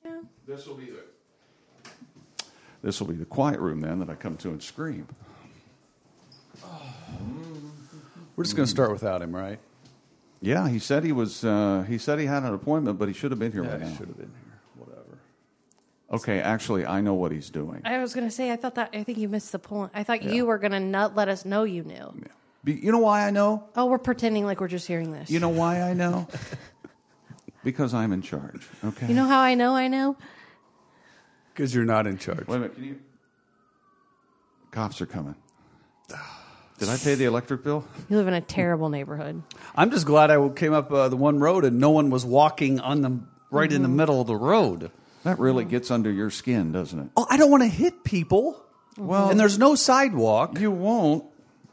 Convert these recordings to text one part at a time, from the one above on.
Yeah. This will be the quiet room then that I come to and scream. We're just going to start without him, right? Yeah, he said he was. He said he had an appointment, but he should have been here right now. He should have been here. Whatever. Okay, actually, I know what he's doing. I was going to say, I think you missed the point. I thought you were going to not let us know you knew. Yeah. You know why I know? Oh, we're pretending like we're just hearing this. You know why I know? Because I'm in charge. Okay. You know how I know I know? Because you're not in charge. Wait a minute. Can you? Cops are coming. Did I pay the electric bill? You live in a terrible neighborhood. I'm just glad I came up the one road and no one was walking on the right in the middle of the road. That really gets under your skin, doesn't it? Oh, I don't want to hit people. Well, and there's no sidewalk. You won't,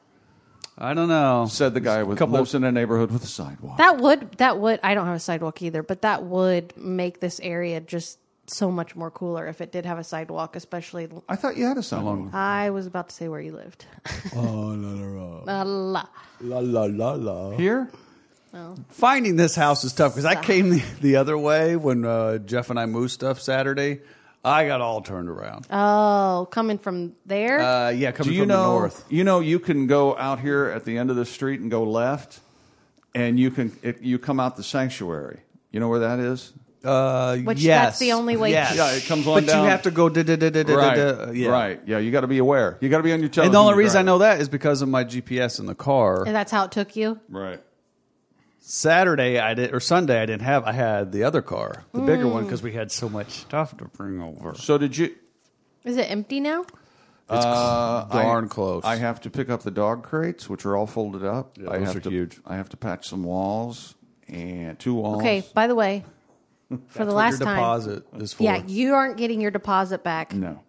I don't know. said the guy who lives in a neighborhood with a sidewalk. That would, I don't have a sidewalk either, but that would make this area just so much more cooler if it did have a sidewalk, especially. I thought you had a sidewalk. I was about to say where you lived. Oh, la, La. la. Here? Finding this house is tough because I came the other way when Jeff and I moved stuff Saturday. I got all turned around. Oh, coming from there? Yeah, coming Do you from know, the north. You know, you can go out here at the end of the street and go left, and you come out the sanctuary. You know where that is? Which yes. that's the only way. Yes. Yeah, it comes on but down. you have to go Right. yeah. Right. Yeah, you got to be aware. You got to be on your toes. And the when only you're reason I driving. know that is because of my GPS in the car. And that's how it took you? Right. Saturday Sunday I didn't have. I had the other car, the bigger one, because we had so much stuff to bring over. So did you? Is it empty now? It's darn close. I have to pick up the dog crates, which are all folded up. Yeah, I those have are to, huge. I have to patch some walls and 2 walls. Okay, by the way, for the last your time. deposit is for. Yeah, you aren't getting your deposit back, No.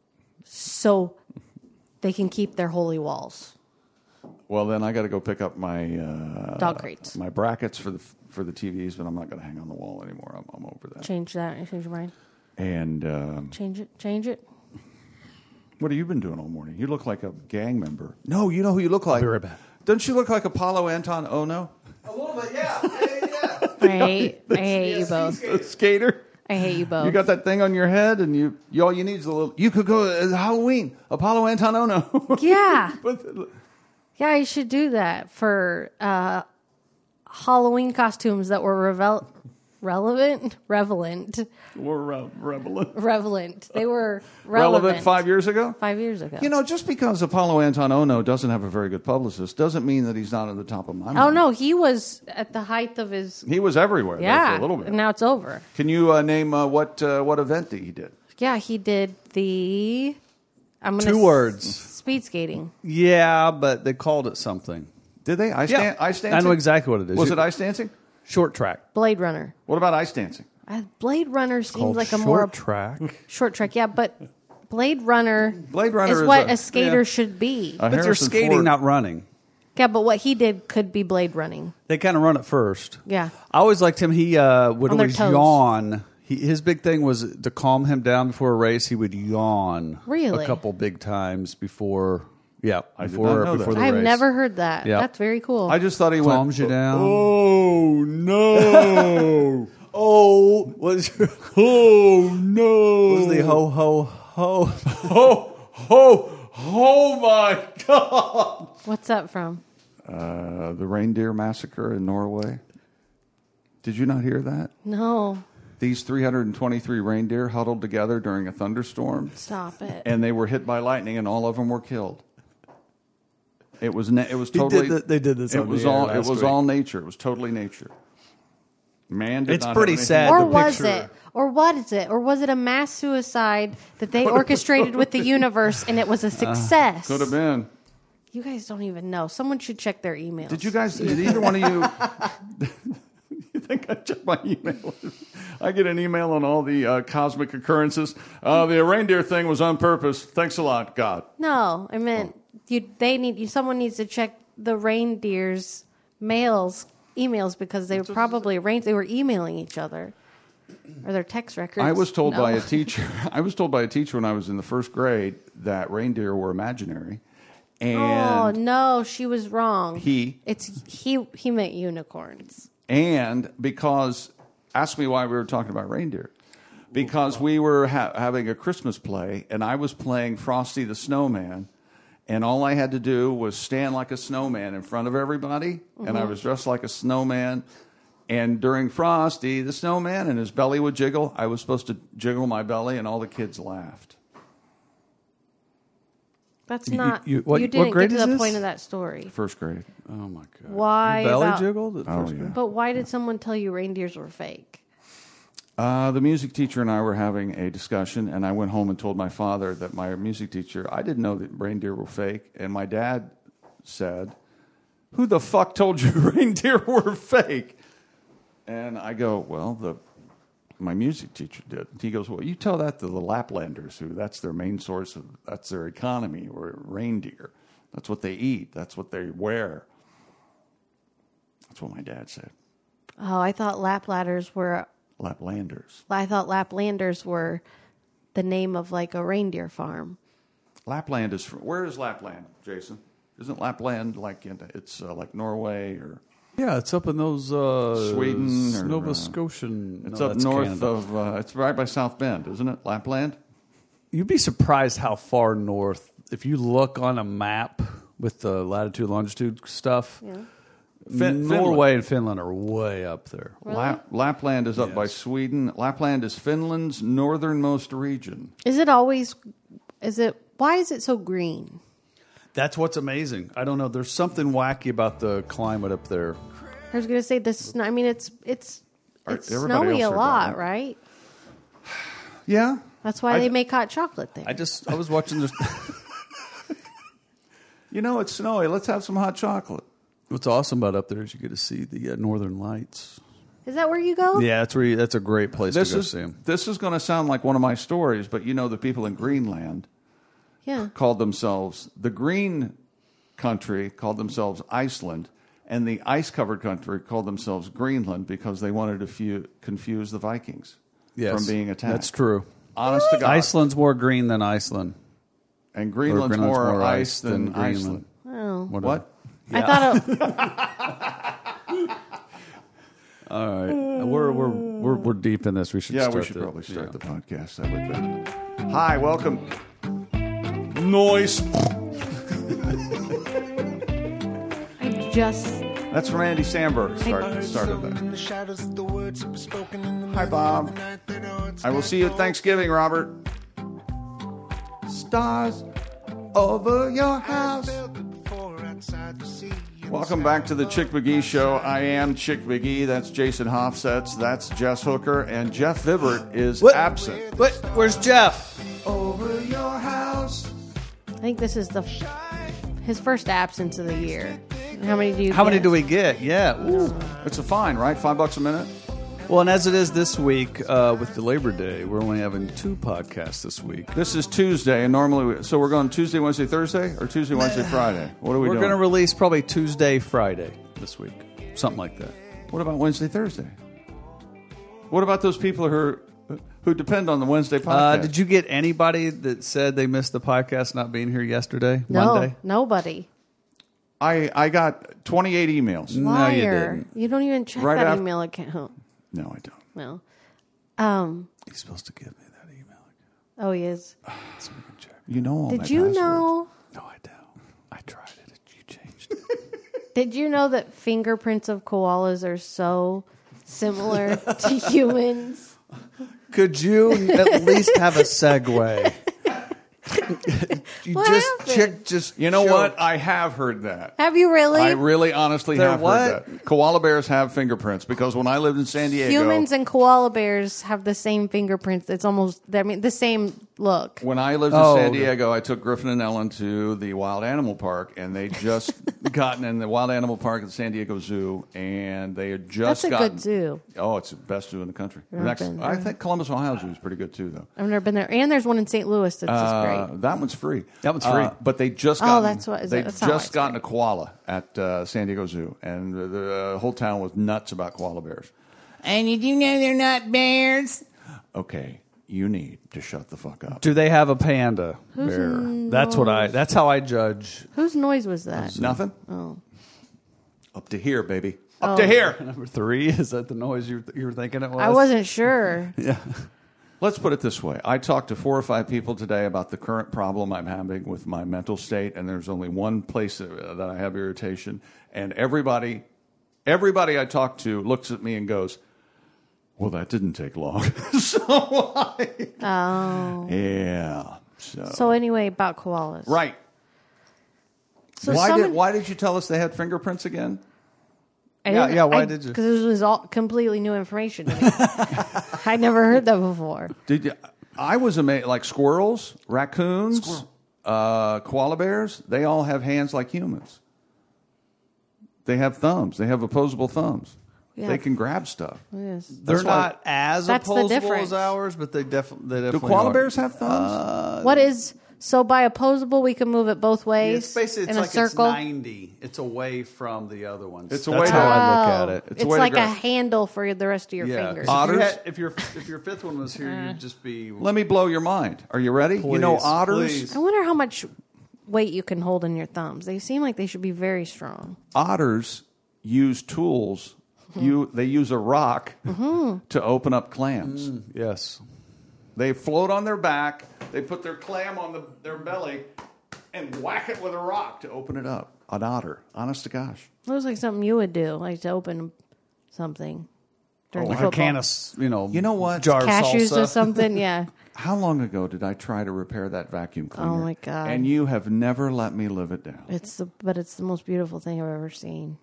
so they can keep their holy walls. Well, then I got to go pick up my Dog crates. my brackets for the TVs, but I'm not going to hang on the wall anymore. I'm over that. Change that. Change your mind. And Change it. Change it. what have you been doing all morning? You look like a gang member. No, you know who you look like. be right back. Don't you look like Apollo Anton Ono? A little bit, yeah. I hate you both. The skater. I hate you both. You got that thing on your head, and you all you need is a little. You could go Halloween. Apollo Anton Ono. Yeah. But- Yeah, you should do that for Halloween costumes that were revelant. We're Relevant. They were relevant relevant 5 years ago. 5 years ago. You know, just because Apollo Anton Ono doesn't have a very good publicist doesn't mean that he's not at the top of my mind. Oh no, he was at the height of his. He was everywhere there Yeah, for a little bit. and now it's over. Can you name what event that he did? Yeah, he did the. I'm gonna 2 words. Speed skating. Yeah, but they called it something. Did they? Ice dancing? I know exactly what it is. Was it ice dancing? Short track? Blade Runner. What about ice dancing? Blade Runner seems Called like a short more track. short track. Yeah, but Blade Runner. Blade Runner is is what a- a skater yeah. should be. But they're Harrison skating, Ford. not running. Yeah, but what he did could be Blade running. They kind of run it first. Yeah. I always liked him. He would On their always toes. yawn. His big thing was to calm him down before a race. He would yawn Really? a couple big times before. Yeah, I did before not know before that. the I've race. never heard that. Yeah. That's very cool. I just thought he Calms went. you down. Oh no! Oh, was Oh no! was the ho ho ho? Oh my God! What's that from? The reindeer massacre in Norway. Did you not hear that? No. These 323 reindeer huddled together during a thunderstorm, Stop it. and they were hit by lightning, and all of them were killed. It was totally. They did this. It on was the air all. last It was week. all nature. It was totally nature. Man did It's not pretty have anything sad to or do the with was picture. it? Or what is it? Or was it a mass suicide that they orchestrated with the universe and it was a success? Could have been. You guys don't even know. Someone should check their emails. Did you guys? Did either one of you? You think I check my email? I get an email on all the cosmic occurrences. The reindeer thing was on purpose. Thanks a lot, God. No, I meant someone needs to check the reindeer's emails because they were probably they were emailing each other or their text records. I was told No. by a teacher. I was told by a teacher when I was in the first grade that reindeer were imaginary, Oh and no, she was wrong. he meant unicorns. and because ask me why we were talking about reindeer. because we were having a Christmas play, and I was playing Frosty the Snowman, and all I had to do was stand like a snowman in front of everybody, and I was dressed like a snowman. And during Frosty the Snowman, and his belly would jiggle, I was supposed to jiggle my belly, and all the kids laughed. That's not. you- You, what didn't grade get to is the this? point of that story. First grade. Oh my god! Why Your belly about- jiggled at Oh, first yeah. grade? But why did someone tell you reindeers were fake? The music teacher and I were having a discussion, and I went home and told my father that my music teacher, I didn't know that reindeer were fake, and my dad said, "Who the fuck told you reindeer were fake?" And I go, "Well, my music teacher did." He goes, "Well, you tell that to the Laplanders, who that's their main source of, that's their economy, or reindeer. That's what they eat. That's what they wear." That's what my dad said. Oh, I thought Laplanders were. Laplanders. I thought Laplanders were the name of like a reindeer farm. Lapland is where is Lapland, Jason? Isn't Lapland like it's like Norway or Yeah, it's up in those Sweden or, Nova Scotian. it's no, up that's north Canada. of it's right by South Bend, isn't it? Lapland. You'd be surprised how far north. If you look on a map with the latitude, longitude stuff, Norway and Finland are way up there. Lapland is up by Sweden. Lapland is Finland's northernmost region. Is it always? Is it? Why is it so green? That's what's amazing. I don't know. There's something wacky about the climate up there. I was going to say this. I mean, it's Everybody snowy a else heard lot, that, right? Yeah, That's why they make hot chocolate there. I was watching this. you know it's snowy. Let's have some hot chocolate. What's awesome about up there is you get to see the Northern Lights. Is that where you go? Yeah, that's a great place to go see them. This is going to sound like one of my stories, but you know the people in Greenland Yeah. called themselves the Green Country, called themselves Iceland, and the ice-covered country called themselves Greenland because they wanted to confuse the Vikings from being attacked. That's true. Honest to God. Iceland's more green than Iceland. And Greenland's more ice than Iceland. Oh. What? I thought All right, we're deep in this. We should Yeah, start we should probably start the podcast. That would be. Hi, welcome. Noise. I just. That's from Andy Samberg. Started that. Hi, Bob. I will see you at Thanksgiving, Robert. Stars over your house. Welcome back to the Chick McGee Show. I am Chick McGee. That's Jason Hofsetz. That's Jess Hooker. And Jeff Vibert is absent. But where's Jeff? Over your house. I think this is his first absence of the year. How many do you? How many get? do we get? Yeah. Ooh. It's a fine, right? $5 a minute? Well, and as it is this week with the Labor Day, we're only having 2 podcasts this week. This is Tuesday, and normally, so we're going Tuesday, Wednesday, Thursday, or Tuesday, Wednesday, Friday? What are we We're doing? going to release probably Tuesday, Friday this week, something like that. What about Wednesday, Thursday? What about those people who depend on the Wednesday podcast? Did you get anybody that said they missed the podcast not being here yesterday, No, Monday? nobody. I got 28 emails. No, you Liar. didn't. You don't even check Right that after- email account. No, I don't. No. He's supposed to give me that email Oh, he is. so we can check. You know all my Did you passwords. know? No, I don't. I tried it. You changed it. Did you know that fingerprints of koalas are so similar to humans? Could you at least have a segue? What happened? You know what? I have heard that. Have you really? I really honestly They're have what? heard that. Koala bears have fingerprints because when I lived in San Diego... Humans and koala bears have the same fingerprints. It's almost, the same look. When I lived in Oh, San okay. Diego, I took Griffin and Ellen to the Wild Animal Park, and they just gotten in the Wild Animal Park at the San Diego Zoo, and they had just That's a gotten... good zoo. Oh, it's the best zoo in the country. I've been there. I think Columbus, Ohio Zoo is pretty good too, though. I've never been there. And there's one in St. Louis that's just great. That one's free. That one's free. But they just Oh, gotten, that's what- is they that- that's not why just it's gotten a koala at San Diego Zoo, and the whole town was nuts about koala bears. And did you know they're not bears? Okay, you need to shut the fuck up. Do they have a panda bear? That's how I judge. Whose noise was that? Nothing? Oh. Up to here, baby. Up to here. Number 3, is that the noise you were thinking it was? I wasn't sure. Yeah. Let's put it this way. I talked to 4 or 5 people today about the current problem I'm having with my mental state, and there's only one place that I have irritation. And everybody I talk to looks at me and goes, well, that didn't take long. Yeah. So anyway, about koalas. Right. So Why did you tell us they had fingerprints again? Why did you? Because it was all completely new information to me. I never heard that before. Did you? I was amazed. Like squirrels, raccoons, koala bears, they all have hands like humans. They have thumbs. They have opposable thumbs. Yeah. They can grab stuff. Yes. They're not as That's the opposable difference. as ours, but they definitely Do koala are. bears have thumbs? What is so by opposable? We can move it both ways It's basically in like a circle. It's 90. It's away from the other ones. It's a That's way how to- I look at it. It's a It's way to like a grab. handle for the rest of your fingers. Otters? If your fifth one was here, you'd just be. Let me blow your mind. Are you ready? You know Please, otters. please. I wonder how much weight you can hold in your thumbs. They seem like they should be very strong. Otters use tools. They use a rock to open up clams. Yes. They float on their back. They put their clam on their belly and whack it with a rock to open it up. An otter. Honest to gosh. It looks like something you would do, like to open something during Like football. a can of, You know what? jar of cashews salsa. or something. Yeah. How long ago did I try to repair that vacuum cleaner? Oh, my God. And you have never let me live it down. But it's the most beautiful thing I've ever seen.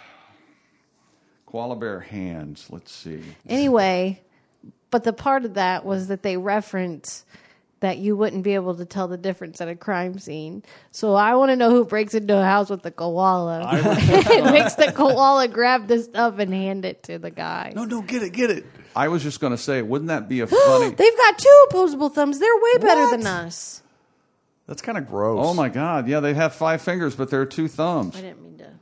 Koala bear hands. Let's see. Anyway, but the part of that was that they reference that you wouldn't be able to tell the difference at a crime scene. So I want to know who breaks into a house with the koala and makes the koala grab the stuff and hand it to the guy. No, get it. I was just going to say, wouldn't that be a funny... They've got 2 opposable thumbs. They're way better What? than us. That's kind of gross. Oh, my God. Yeah, they have 5 fingers, but there are 2 thumbs. I didn't mean to.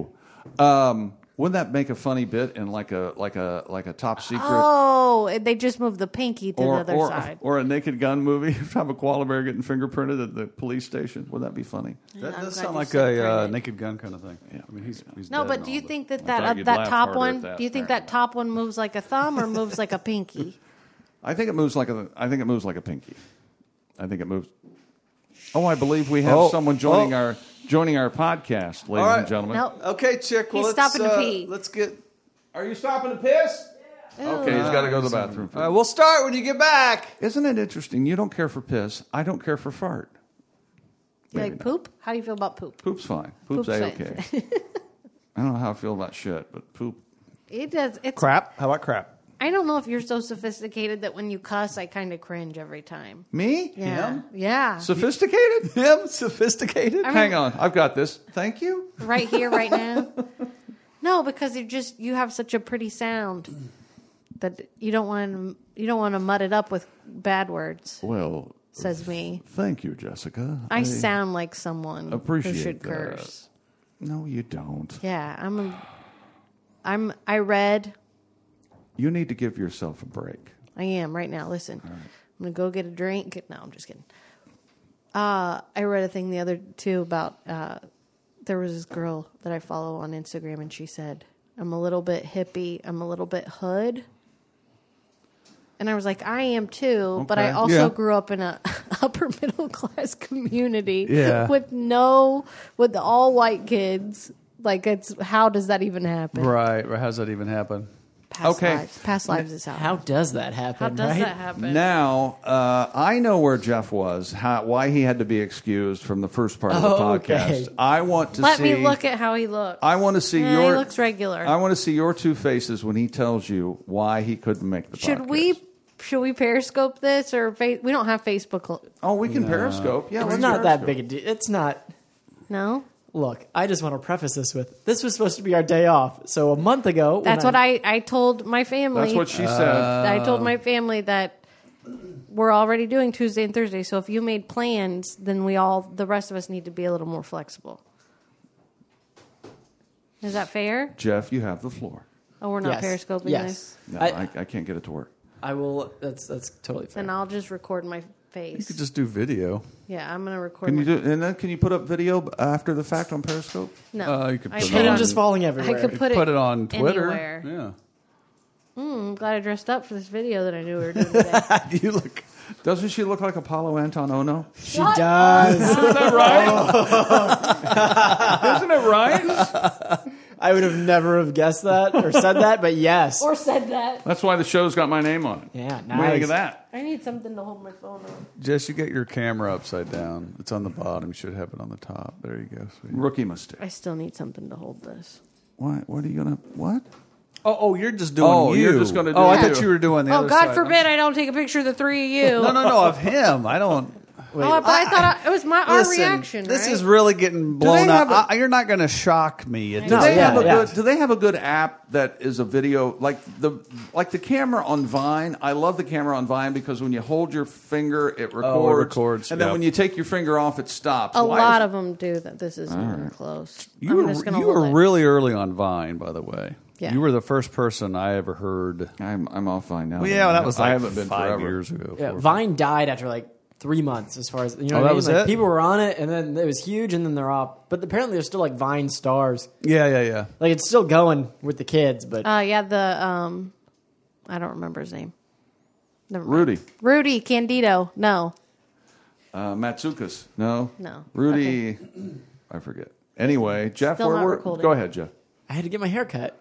Oh. Wouldn't that make a funny bit in like a top secret... Oh, they just moved the pinky to the other side. Or a Naked Gun movie. Have a koala bear getting fingerprinted at the police station. Would that be funny? That I'm does glad sound you like said a print. Naked Gun kind of thing. Yeah. I mean, he's No, dead but and do you all, think I that thought you'd that laugh top harder one? at that, Do you think that top one moves like a thumb or moves like a pinky? I think it moves like a pinky. I think it moves. Oh, I believe we have someone joining our podcast, ladies right. and gentlemen. No. Okay, chick. Well, He's let's stopping to pee. Let's get. Are you stopping to piss? Okay, he's got to go to the bathroom. All right, we'll start when you get back. Isn't it interesting? You don't care for piss. I don't care for fart. You Maybe like not. poop? How do you feel about poop? Poop's fine. Poop's Poop's A-okay. I don't know how I feel about shit, but poop. It does. It's. Crap. How about crap? I don't know if you're so sophisticated that when you cuss, I kind of cringe every time. Me? Yeah. Him? Yeah. Sophisticated? Him? Sophisticated? Hang on. I've got this. Thank you. Right here, right now. No, because you have such a pretty sound that you don't want to mud it up with bad words. Well, Says me. thank you, Jessica. I sound like someone appreciate who should that. curse. No, you don't. Yeah, I read. You need to give yourself a break. I am right now. Listen, I'm gonna go get a drink. No, I'm just kidding. I read a thing the other too about there was this girl that I follow on Instagram, and she said, "I'm a little bit hippie. I'm a little bit hood." And I was like, I am too, but I Okay. also Yeah. grew up in a upper middle class community Yeah. with all white kids. Like, how does that even happen? Right. How's that even happen? Past lives is How does that happen? How does right? that happen? Now, I know where Jeff was, why he had to be excused from the first part of the Oh, podcast. okay. I want to Let see. me look at how he looks. I want to see He your. looks regular. I want to see your 2 faces when he tells you why he couldn't make the podcast. Should we Periscope this or we don't have Facebook? Oh, we can Periscope. Yeah, It's let's not that Periscope. big a deal. It's not. No, Look, I just want to preface this with this was supposed to be our day off. So a month ago, that's what I told my family. That's what she said. I told my family that we're already doing Tuesday and Thursday. So if you made plans, then the rest of us need to be a little more flexible. Is that fair? Jeff, you have the floor. Oh, we're not Yes. Periscoping Yes. this? No, I- I can't get it to work. I will. That's totally fair. Then I'll just record my You face. could just do video. Yeah, I'm going to record Can my you do? And then can you put up video after the fact on Periscope? No. You could I put it put on- Change is falling I everywhere. could put it on Twitter. anywhere. Yeah. I'm glad I dressed up for this video that I knew we were doing today. You look. Doesn't she look like Apollo Anton Ono? She does. Isn't that right? Isn't it right? I would have never have guessed that or said that, but yes. Or said that. That's why the show's got my name on it. Yeah, What do you think nice. of that? I need something to hold my phone on. Jess, you get your camera upside down. It's on the bottom. You should have it on the top. There you go. Sweet. Rookie mistake. I still need something to hold this. What are you gonna? What? Oh, you're just doing Oh, you. you're just gonna do Oh, I you. thought you were doing the Oh, other God side. forbid I don't take a picture of the three of you. No, of him. I don't. But I thought it was our Listen, reaction, This right? is really getting blown they up. have You're not going to shock me. It Do No, they yeah, have a yeah. good? Do they have a good app that is a video like the camera on Vine? I love the camera on Vine because when you hold your finger, it records. records, and then yeah. when you take your finger off, it stops. a lot of them do that. This isn't even close. You I'm just gonna were hold it. really early on Vine, by the way. Yeah. You were the first person I ever heard. I'm off Vine now. Well, yeah, that was like I haven't been 5 forever. years ago. Yeah, 4 Vine died after like 3 months, as far as you know. Oh, what I that mean? was Like, it? people were on it, and then it was huge, and then they're off. But apparently, they're still like Vine stars. Yeah. Like it's still going with the kids, but Yeah, I don't remember his name. Never mind. Rudy, Candido. No. Matsukas. No. Okay. Rudy. I forget. Anyway, Jeff, Still not recording. go ahead, Jeff. I had to get my hair cut.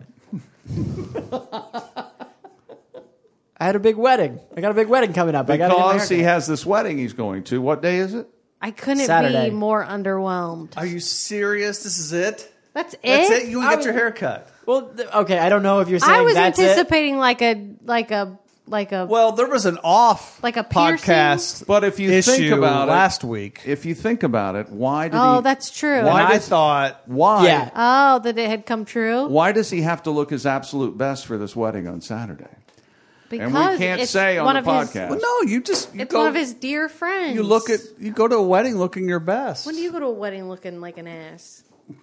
I had a big wedding. I got a big wedding coming up. I got to get my hair Because he cut. has this wedding he's going to. What day is it? I couldn't Saturday. be more underwhelmed. Are you serious? This is it? That's it? That's it? You I get your was- hair cut. Well, okay, I don't know if you're saying I was that's it. anticipating like a Well, there was an off Like a piercing? podcast But if you issue think about last week. If you think about it, why did Oh, he? that's true. Why And I does- thought, Why? Yeah. Oh, that it had come true? Why does he have to look his absolute best for this wedding on Saturday? Because And we can't it's say on one the of his- podcast. well, no, you It's go, one of his dear friends. you go to a wedding looking your best. When do you go to a wedding looking like an ass?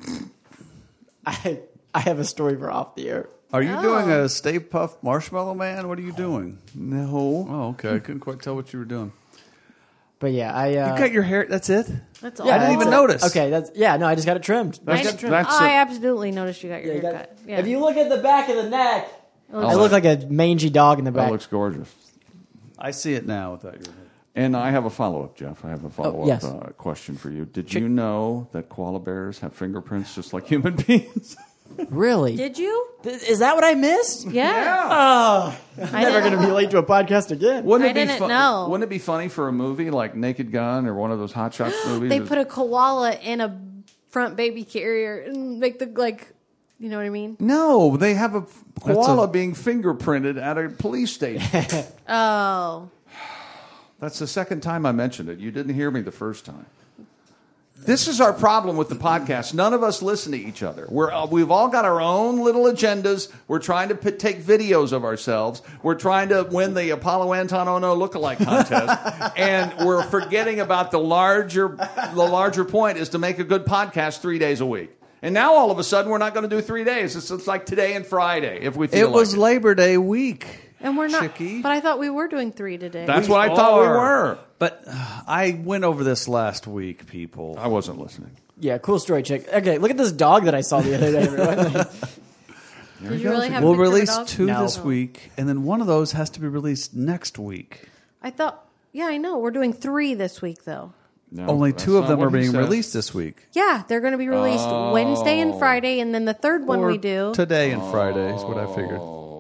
I have a story for off the air. Are you doing a Stay Puft Marshmallow Man? What are you doing? No. Oh, okay. I couldn't quite tell what you were doing. But yeah, I You cut your hair. That's it. That's all. yeah, I didn't even that's it. notice. Okay, no, I just got it trimmed. That's I absolutely noticed you got your Yeah, you got- haircut. Yeah. If you look at the back of the neck, looks I look like a mangy dog in the That back. looks gorgeous. I see it now without your hair. And I have a follow-up, Jeff. I have a follow-up yes. question for you. Did you know that koala bears have fingerprints just like human beings? Really? Did you? Is that what I missed? Yeah. Oh, I'm I never didn't- going to be late to a podcast again. Wouldn't I it be didn't know. Wouldn't it be funny for a movie like Naked Gun or one of those Hot Shots movies? They put a koala in a front baby carrier and make the, you know what I mean? No, they have a koala being fingerprinted at a police station. Oh. That's the second time I mentioned it. You didn't hear me the first time. This is our problem with the podcast. None of us listen to each other. We've all got our own little agendas. We're trying to take videos of ourselves. We're trying to win the Apollo Anton Ono lookalike contest. And we're forgetting about the larger point is to make a good podcast 3 days a week. And now all of a sudden we're not going to do 3 days. It's like today and Friday if we feel It was like Labor Day week. And we're not. Chickie. But I thought we were doing 3 today. That's what I thought we were. But I went over this last week, people. I wasn't listening. Yeah, cool story, chick. Okay, look at this dog that I saw the other day. everyone. Did you really have a We'll picture of a release dog? 2 No. this week, and then one of those has to be released next week. I thought, yeah, I know. We're doing 3 this week, though. No, Only that's 2 of not them what are he being said. released this week. Yeah, they're going to be released Wednesday and Friday, and then the third one Or we do. today and Friday is what I figured.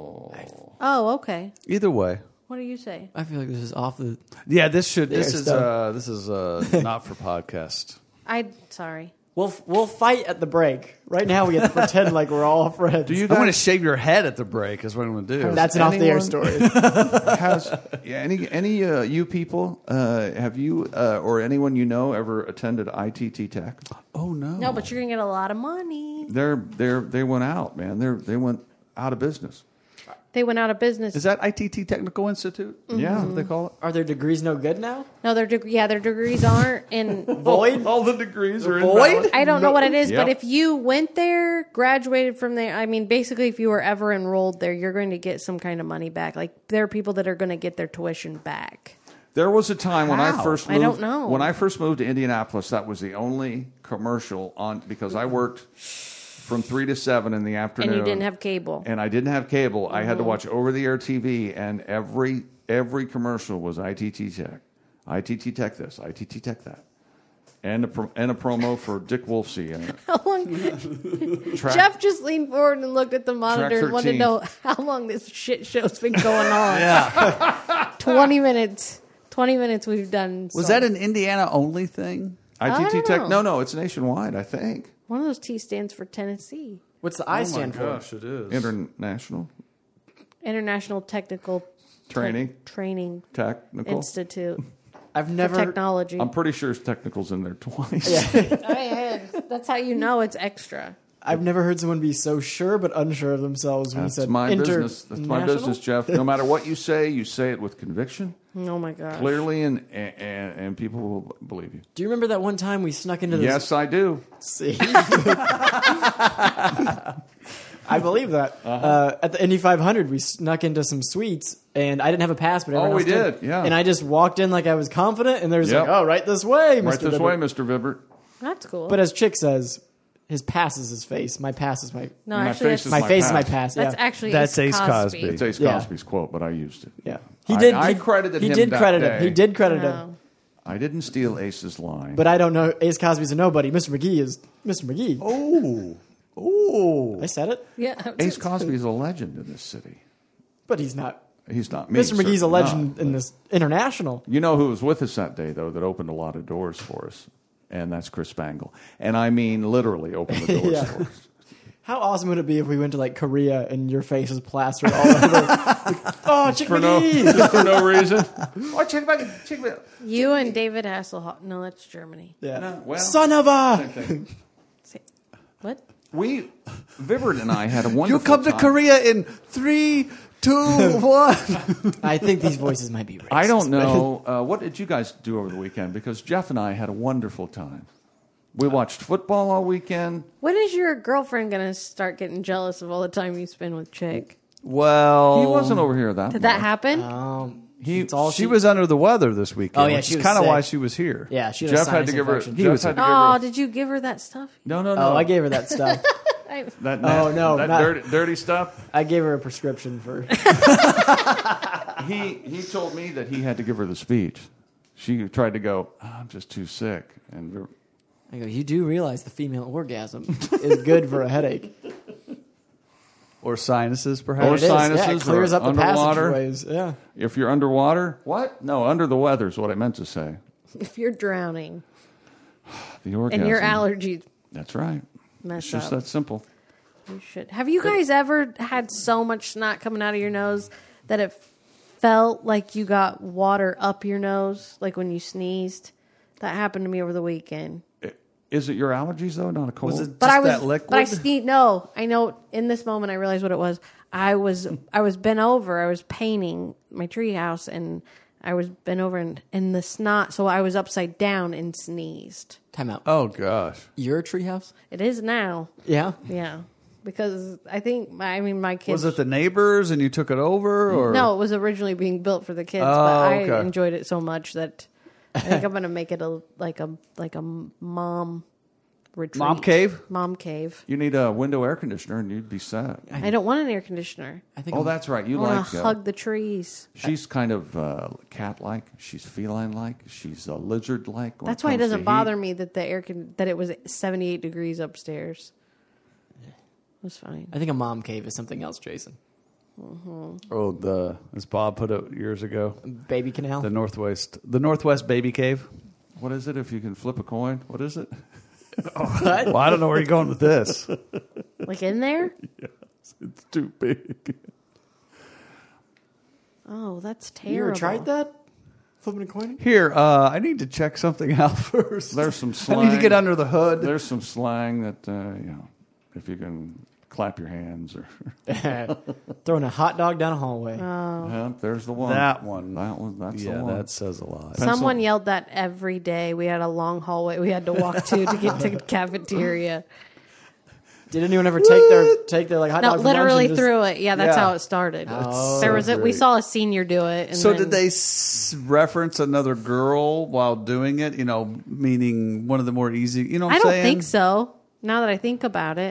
Oh, okay. Either way. What do you say? I feel like this is off the. Yeah, this is stuff. not for podcast. Sorry. We'll fight at the break. Right now, we have to pretend like we're all friends. Do you I'm going to guys shave your head at the break. Is what I'm going to do. That's an off the air anyone- story. has any you people have you or anyone you know ever attended ITT Tech? Oh no. No, but you're going to get a lot of money. They went out, man. They went out of business. They went out of business. Is that ITT Technical Institute? Yeah. What they call it? Are their degrees no good now? No, their degrees aren't in. Void? All the degrees are Void? invalid. I don't know what it is, Yep. but if you went there, graduated from there, I mean, basically, if you were ever enrolled there, you're going to get some kind of money back. Like, there are people that are going to get their tuition back. There was a time when I How? first I moved. don't know. When I first moved to Indianapolis, that was the only commercial on because I worked from 3 to 7 in the afternoon. And you didn't have cable. And I didn't have cable. I had to watch over-the-air TV, and every commercial was ITT Tech. ITT Tech this, ITT Tech that. And a promo for Dick Wolfsey. And How long? Jeff just leaned forward and looked at the monitor and wanted to know how long this shit show's been going on. Yeah. 20 minutes. 20 minutes we've done. Was that an Indiana only thing? ITT Tech? know. No, it's nationwide, I think. One of those T stands for Tennessee. What's the I stand for? Gosh, it is. International International Technical Training Training Technical. Institute I've for never. Technology. I'm pretty sure technical's in there twice. That's how you know it's extra. I've never heard someone be so sure but unsure of themselves when That's he said my business. That's my international? business, Jeff. No matter what you say it with conviction, Oh my gosh. clearly, and people will believe you. Do you remember that one time we snuck into this? Yes, I do. See? I believe that. At the Indy 500, we snuck into some suites, and I didn't have a pass, but everyone Oh, else we did, yeah. And I just walked in like I was confident, and there's Yep. like, oh, right this way, Mr. Right this Bibbert. way, Mr. Vibert. That's cool. But as Chick says, his pass is his face. My pass is my... no, my actually, face that's, is My my face is pass. my pass, yeah. that's actually That's Ace Cosby. It's Ace Yeah. Cosby's quote, but I used it. Yeah. I credited him He did that credit day. him. He did credit him. No. I didn't steal Ace's line. But I don't know. Ace Cosby's a nobody. Mr. McGee is Mr. McGee. Oh. I said it, Yeah. Ace Cosby is a legend in this city. but he's not. He's not me. Mr. McGee's a certainly legend not, in but- this international. You know who was with us that day, though, that opened a lot of doors for us? And that's Chris Spangle. And I mean literally opened the doors Yeah. for us. How awesome would it be if we went to like Korea and your face was plastered all over? Oh, Chick For McGee! for no reason. Oh, check back. You and David Hasselhoff. No, that's Germany. Yeah. No, well, Son of a! What? Vibert and I had a wonderful You come to time. Korea in 3, 2, 1. I think these voices might be racist. I don't know. What did you guys do over the weekend? Because Jeff and I had a wonderful time. We watched football all weekend. When is your girlfriend going to start getting jealous of all the time you spend with Chick? Well, He wasn't over here that Did much. that happen? It's all she was under the weather this weekend. Oh, yeah, which she is was kind of sick. why she was here. Yeah, she had a Jeff had sinus to give her. infection. Jeff had to give Oh, her. did you give her that stuff? No. Oh, I gave her that stuff. That Oh, no, that not- dirty stuff. I gave her a prescription for. He told me that he had to give her the speech. She tried to go. "Oh, I'm just too sick, and I go, you do realize the female orgasm is good for a headache. Or sinuses, Or perhaps. It is, sinuses, yeah, it clears or up the underwater. passageways. Yeah. if you're underwater, what? No, under the weather is what I meant to say. If you're drowning The orgasm. and your allergies That's right. mess It's just up, that simple. you should. Have you guys ever had so much snot coming out of your nose that it felt like you got water up your nose, like when you sneezed? That happened to me over the weekend. Is it your allergies though, not a cold? Was it But just I was, that liquid? but I sneezed. No, I know. In this moment, I realized what it was. I was bent over. I was painting my treehouse, and I was bent over in the snot. So I was upside down and sneezed. Time out. Oh, gosh. Your treehouse? It is now. Yeah. Yeah, because I think my kids. Was it the neighbors and you took it over? Or No, it was originally being built for the kids, Oh, but okay. I enjoyed it so much that I think I'm going to make it like a mom retreat. Mom cave? Mom cave. You need a window air conditioner, and you'd be set. I don't want an air conditioner. I think Oh, that's right. You I want like. to hug the trees. She's kind of cat-like. She's feline-like. She's lizard-like. when That's why it comes to doesn't bother heat. me that that it was 78 degrees upstairs. It was fine. I think a mom cave is something else, Jason. Oh, as Bob put it years ago, Baby canal. the Northwest Baby Cave. What is it if you can flip a coin? What is it? What? Well, I don't know where you're going with this. Like in there? It's too big. Oh, that's terrible. You ever tried that? Flipping a coin? Here, I need to check something out first. There's some I slang. need to get under the hood. There's some slang that if you can clap your hands or Throwing a hot dog down a hallway. yeah, there's the one. That one. That's the Yeah, one. that says a lot. Someone yelled that every day. We had a long hallway we had to walk to get to the cafeteria. Did anyone ever take their like hot No, dog from lunch literally and just- through it. Yeah, that's Yeah. how it started. Oh, There was so we great. saw a senior do it. And So then- did they reference another girl while doing it? Meaning one of the more easy. You know what I I'm don't saying? think so. Now that I think about it,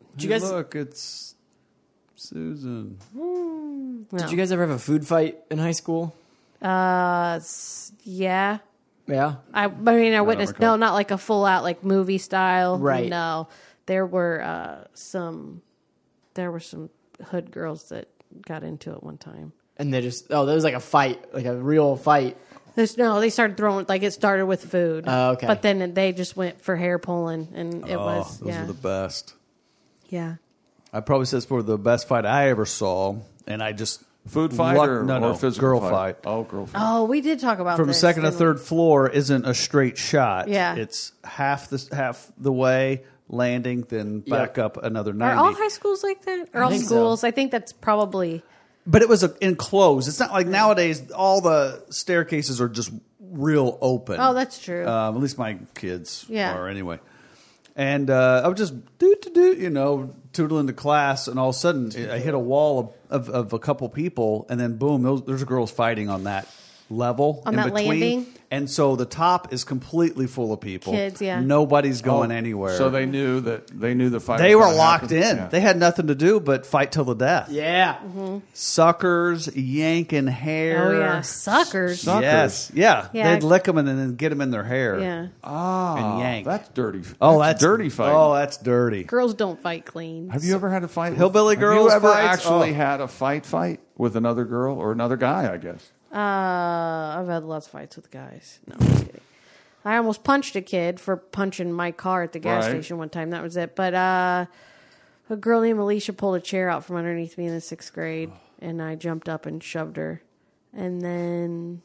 Did you guys look, it's Susan. Did you guys ever have a food fight in high school? Yeah. Yeah. I mean, I witnessed. recall. No, not like a full out like movie style. Right. No, there were some hood girls that got into it one time. And they just there was like a fight, like a real fight. They started throwing like it started with food. Oh, okay. But then they just went for hair pulling, and it was Those were the best. yeah. I probably said it's probably the best fight I ever saw, and I just Food fight no, physical girl fight? fight. Oh, girl fight. Oh, we did talk about From this, second to didn't we? third floor isn't a straight shot. Yeah. It's half the way landing, then back up another 90. Are all high schools like that? Or all think so. schools? I think that's probably. But it was enclosed. It's not like nowadays all the staircases are just real open. Oh, that's true. At least my kids Yeah. are anyway. And I would just tootling to class, and all of a sudden I hit a wall of a couple people, and then boom, there's girls fighting on that level On in that between. landing? And so the top is completely full of people. Kids, yeah. Nobody's going anywhere. So they knew the fight. They was were gonna locked happen. in. Yeah. They had nothing to do but fight till the death. Yeah. Suckers, yanking hair. Oh yeah, suckers. Suckers. Yes. Yeah. Yeah. They'd lick them and then get them in their hair. Yeah, And yank. That's dirty. That's dirty fight. Oh, that's dirty. girls don't fight clean. Have you ever had a fight? Hillbilly Have girls you ever fights? actually Oh. had a fight with another girl or another guy? I guess. I've had lots of fights with guys. No, I'm just kidding. I almost punched a kid for punching my car at the gas Right. station one time. That was it. But a girl named Alicia pulled a chair out from underneath me in the 6th grade, and I jumped up and shoved her. And then,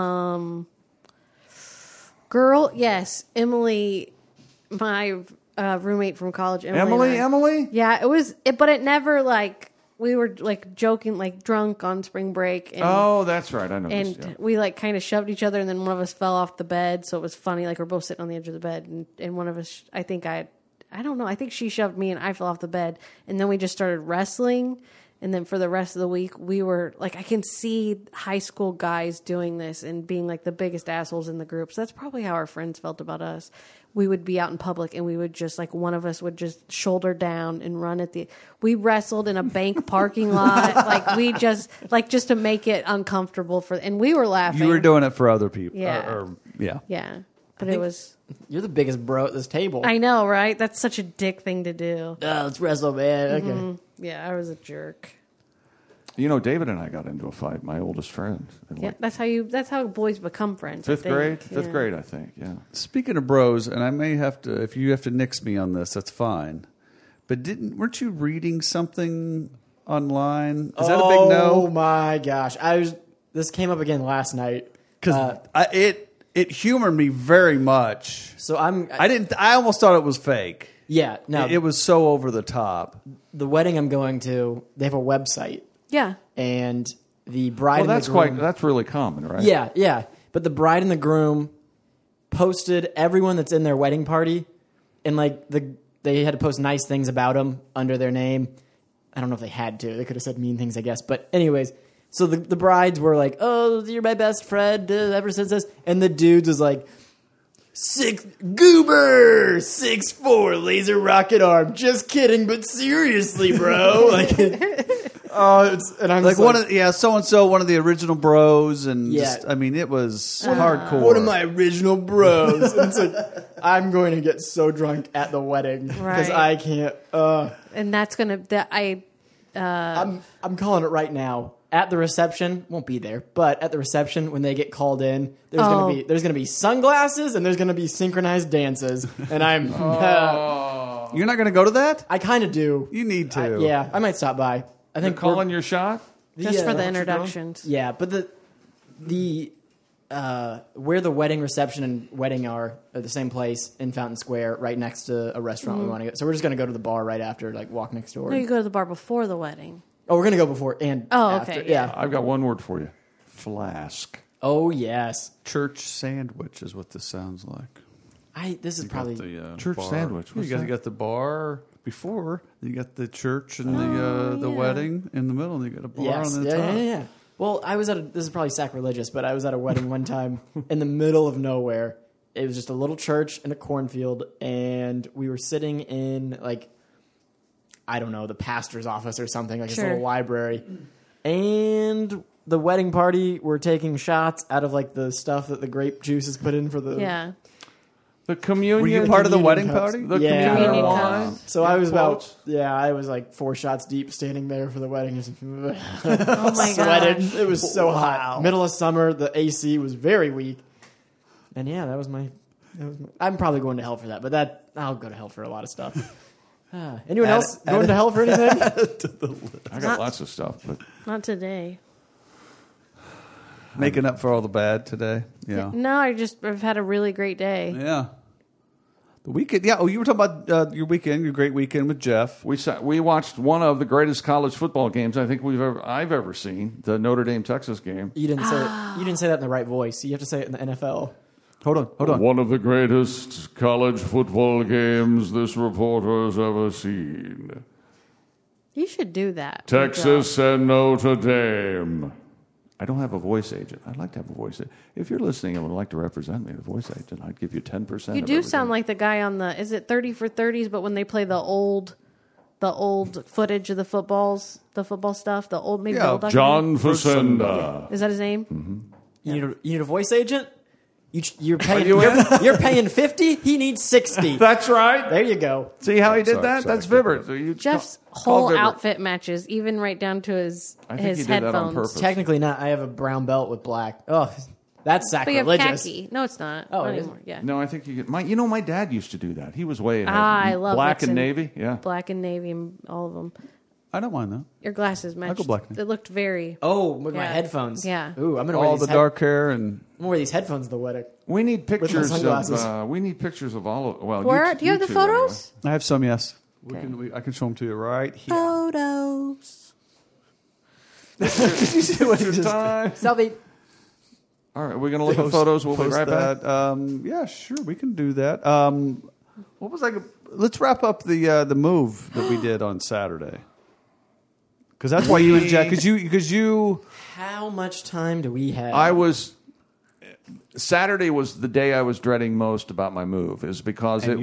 Emily, my roommate from college. Emily. Yeah, it was. But it never like we were like joking, like drunk on spring break. And, Oh, that's right. I know. and this, yeah. we like kind of shoved each other, and then one of us fell off the bed. So it was funny. Like we're both sitting on the edge of the bed, and one of us, I don't know. I think she shoved me, and I fell off the bed, and then we just started wrestling. And then for the rest of the week, we were like, I can see high school guys doing this and being like the biggest assholes in the group. So that's probably how our friends felt about us. We would be out in public and we would just like, one of us would just shoulder down and run we wrestled in a bank parking lot. Like we just to make it uncomfortable and we were laughing. You were doing it for other people. Yeah. Yeah. Yeah. But it was, You're the biggest bro at this table. I know, right? That's such a dick thing to do. Let's wrestle, man. Okay. Yeah. I was a jerk. You know, David and I got into a fight. My oldest friend. in, Yeah. like, That's how boys become friends. I fifth think. grade. Yeah. Fifth grade, I think. Yeah. Speaking of bros, and I may have to, if you have to nix me on this, that's fine. But weren't you reading something online? Is that a big no? Oh my gosh! This came up again last night. Because it humored me very much. So I almost thought it was fake. Yeah. No. It was so over the top. the wedding I'm going to. They have a website, Yeah. and the bride. Well, and the groom, that's really common, right? Yeah, yeah. But the bride and the groom posted everyone that's in their wedding party, and like they had to post nice things about them under their name. I don't know if they had to. They could have said mean things, I guess. But anyways, so the brides were like, "Oh, you're my best friend ever since this," and the dudes was like, Goober, 6'4", laser rocket arm. Just kidding, but seriously, bro. Like, and I'm Like just so and so, one of the original bros, and Yeah. just, I mean, it was hardcore. one of my original bros. And it's like, I'm going to get so drunk at the wedding because Right. I can't. And that's going to, I'm calling it right now. At the reception, won't be there, but at the reception when they get called in, there's gonna be sunglasses and there's gonna be synchronized dances, and I'm You're not going to go to that? I kind of do. You need to. Yeah, I might stop by. I think Calling your shot? just for the introductions. Yeah, but the where the wedding reception and wedding are at the same place in Fountain Square, right next to a restaurant we want to go. So we're just gonna go to the bar right after, like walk next door. No, you go to the bar before the wedding. Oh, we're gonna go before and okay, after. yeah. I've got one word for you. Flask. Oh yes. Church sandwich is what this sounds like. This is probably The, Church bar. sandwich. What's You that? got the bar before. You got the church and the yeah. wedding in the middle. And you got a bar on the top. Yeah. Well, this is probably sacrilegious, but I was at a wedding one time in the middle of nowhere. It was just a little church in a cornfield, and we were sitting in like I don't know, the pastor's office or something, like this Sure. little library. And the wedding party, we're taking shots out of like the stuff that the grape juice is put in for the Yeah. The communion. Were you part of the wedding cups. party? The Yeah. communion Communion wine. cups. So I was Quotes. I was like 4 shots deep standing there for the wedding. Just Oh my sweating. gosh. It was so hot. Middle of summer, the AC was very weak. And yeah, that was my I'm probably going to hell for that, but I'll go to hell for a lot of stuff. Anyone else going to hell for anything? I got lots of stuff, but Not today. Making up for all the bad today. Yeah. No, I've had a really great day. Yeah. The weekend. Yeah. Oh, you were talking about your weekend, your great weekend with Jeff. we watched one of the greatest college football games I think I've ever seen, the Notre Dame Texas game. You didn't say that in the right voice. You have to say it in the NFL. Hold on. One of the greatest college football games this reporter's ever seen. You should do that. Texas and Notre Dame. I don't have a voice agent. I'd like to have a voice agent. If you're listening and would like to represent me, the voice agent, I'd give you 10%. You do sound like the guy on the, is it 30 for 30s, but when they play the old footage of the football stuff, the old, maybe the old John documentary? Facenda. Is that his name? Mm-hmm. You need a voice agent? You're paying 50. He needs 60. That's right. There you go. See how he did Sorry, that? sorry. That's Vibert. So you Jeff's call whole Vibert. outfit matches, even right down to his I think he did headphones. that on purpose. Technically not. I have a brown belt with black. Oh, that's But you have sacrilegious. khaki. No, it's not. Oh, Not it is? anymore. Yeah. No, I think you get my dad used to do that. He was way ahead. I love black and mixing navy. Yeah. Black and navy and all of them. I don't mind that. Your glasses matched. go black and It looked very. Oh, with my Yeah. headphones. Yeah. Ooh, I'm gonna wear All these the dark hair and I'm gonna wear these headphones to the wedding. We need pictures sunglasses. of. We need pictures of all of. Well, Where do you have the two, photos? I have some. Yes. Okay. I can show them to you right here. Photos. Did you see what Anyway. Time. Selfie. All right, we're gonna look at photos. We'll be Post right back. that. Yeah, sure, we can do that. What was let's wrap up the move that we did on Saturday. Because that's why you and Jack. Because you. How much time do we have? Saturday was the day I was dreading most about my move, is because And it you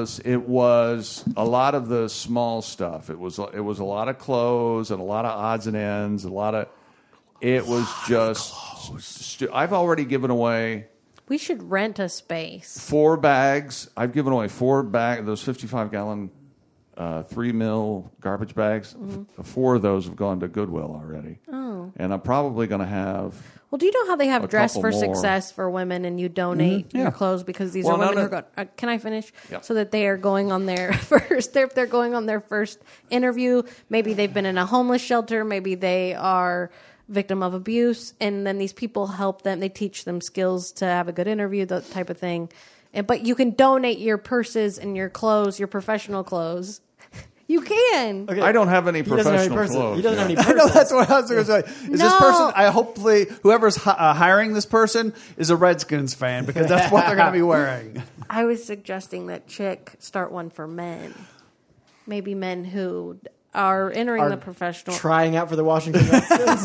was a lot of the small stuff. It was a lot of clothes and a lot of odds and ends. It was just. I've already given away We should rent a space. 4 bags. I've given away 4 bags. Those 55-gallon, 3 mil garbage bags. 4 of those have gone to Goodwill already. Oh. And I'm probably going to have. Well, do you know how they have A Dress couple for more. Success for women, and you donate Yeah. your clothes because these Well, are women no, who are going. Can I finish? Yeah. So that they are going on their first. They're going on their first interview. Maybe they've been in a homeless shelter. Maybe they are victim of abuse, and then these people help them. They teach them skills to have a good interview, that type of thing. But you can donate your purses and your clothes, your professional clothes. You can. Okay. I don't have any He doesn't have any professional person. clothes. He doesn't have any I person. know that's what I was going to say. Is this No. person? I hopefully whoever's hiring this person is a Redskins fan because that's what they're going to be wearing. I was suggesting that Chick start one for men. Maybe men who are entering the professional. Trying out for the Washington Redskins.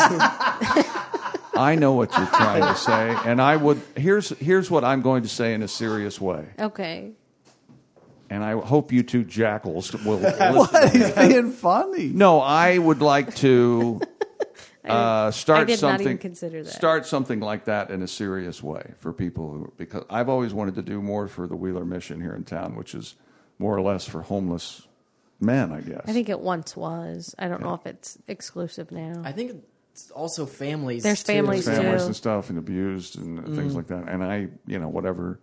I know what you're trying to say, and I would. Here's what I'm going to say in a serious way, Okay. and I hope you two jackals will What? listen. He's being funny. No, I would like to start I did not something. even consider that. Start something like that in a serious way for people who, because I've always wanted to do more for the Wheeler Mission here in town, which is more or less for homeless men, I guess. I think it once was. I don't know if it's exclusive now. I think it's also families. There's too. families too. families and stuff and abused and things like that. And I, whatever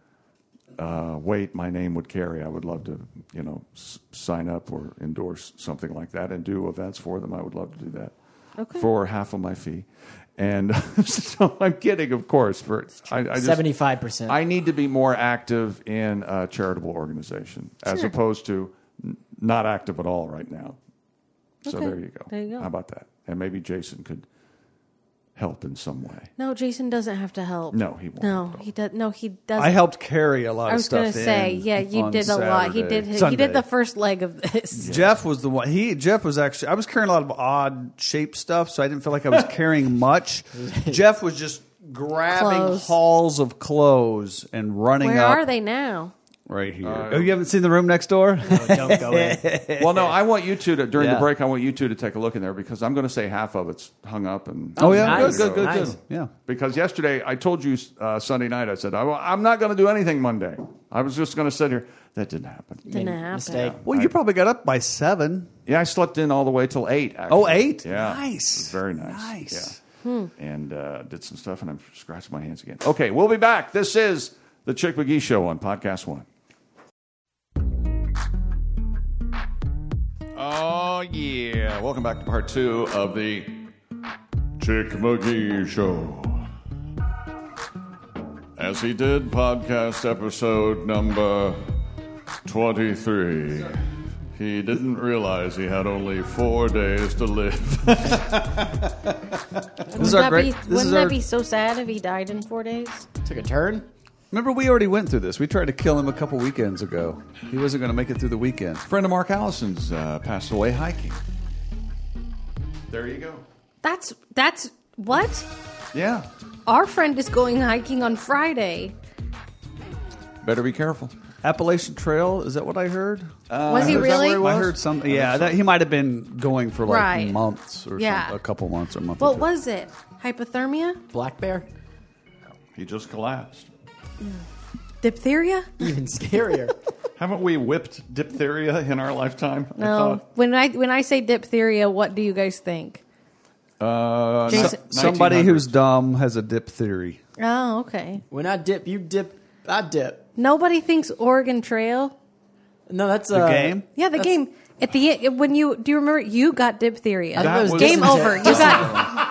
weight my name would carry, I would love to, sign up or endorse something like that and do events for them. I would love to do that for half of my fee. And so I'm kidding, of course. I just 75%. I need to be more active in a charitable organization as opposed to not active at all right now. So Okay. there you go. There you go. How about that? And maybe Jason could help in some way. No, Jason doesn't have to help. No, he won't. No, he does. No, he doesn't. I helped carry a lot I of was stuff. going to say, yeah, you on did a lot. He Saturday. did. He Sunday. did the first leg of this. Jeff was the one. Jeff was actually. I was carrying a lot of odd shaped stuff, so I didn't feel like I was carrying much. Jeff was just grabbing Clothes. hauls of clothes and running Where up. are they now? Right here. Oh, you haven't seen The Room Next Door? Don't go in. Well, no, I want you two to, during Yeah. the break, I want you two to take a look in there because I'm going to say half of it's hung up. And Oh, yeah. nice. Good. Nice. Yeah. Because yesterday, I told you Sunday night, I said, I'm not going to do anything Monday. I was just going to sit here. That didn't happen. Didn't happen. Mistake. Well, you probably got up by 7. Yeah, I slept in all the way till 8, actually. Oh, 8? Yeah. Nice. It was very nice. Nice. Yeah. And did some stuff, and I'm scratching my hands again. Okay, we'll be back. This is the Chick McGee Show on Podcast One. Oh, yeah. Welcome back to part 2 of the Chick McGee Show. As he did podcast episode number 23, he didn't realize he had only 4 days to live. Wouldn't that be so sad if he died in 4 days? Took a turn. Remember, we already went through this. We tried to kill him a couple weekends ago. He wasn't going to make it through the weekend. A friend of Mark Allison's passed away hiking. There you go. That's what? Yeah. Our friend is going hiking on Friday. Better be careful. Appalachian Trail, is that what I heard? Was he is that really? where he was? I heard some. Yeah, that, he might have been going for like Right. months or Yeah. a couple months or months. What was it? Hypothermia? Black bear. He just collapsed. Diphtheria? Even scarier. Haven't we whipped diphtheria in our lifetime? I No. thought? When I say diphtheria, what do you guys think? Jason- Somebody 1900s. who's dumb has a dip theory. Oh, okay. When I dip, you dip. I dip. Nobody thinks Oregon Trail. No, that's The game? Yeah, the game at the end, when you do you remember you got diphtheria? I thought it was Game dysentery. over. You got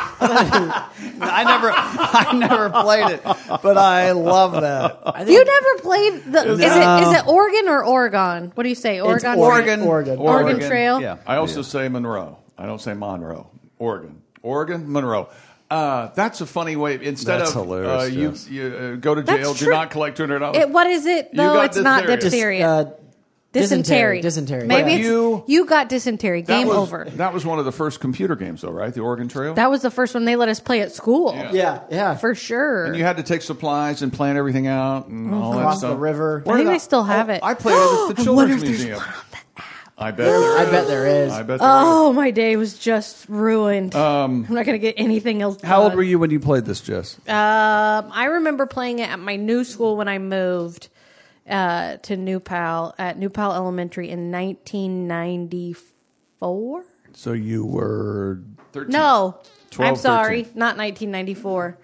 I never played it, but I love that. you never played the. Is it Oregon or Oregon? What do you say? Oregon. Oregon. Oregon Trail? Yeah. I also say Monroe. I don't say Monroe. Oregon, Monroe. That's a funny way. Instead That's of hilarious, you, yes. you go to jail, That's do true. not collect $200. What is it You though? got It's not diphtheria. diphtheria. Dysentery. Dysentery. Maybe But it's you got dysentery. Game was, over. That was one of the first computer games, though, right? The Oregon Trail. That was the first one they let us play at school. Yeah. For sure. And you had to take supplies and plan everything out and all that Across stuff. the river. I think they still have it. I played it at the Children's Museum. I bet there is. I bet there is. I bet there is. Oh, my day was just ruined. I'm not going to get anything else done. How old were you when you played this, Jess? I remember playing it at my new school when I moved to New Pal at New Pal Elementary in 1994. So you were 13. No, 12, I'm sorry, 13. not 1994.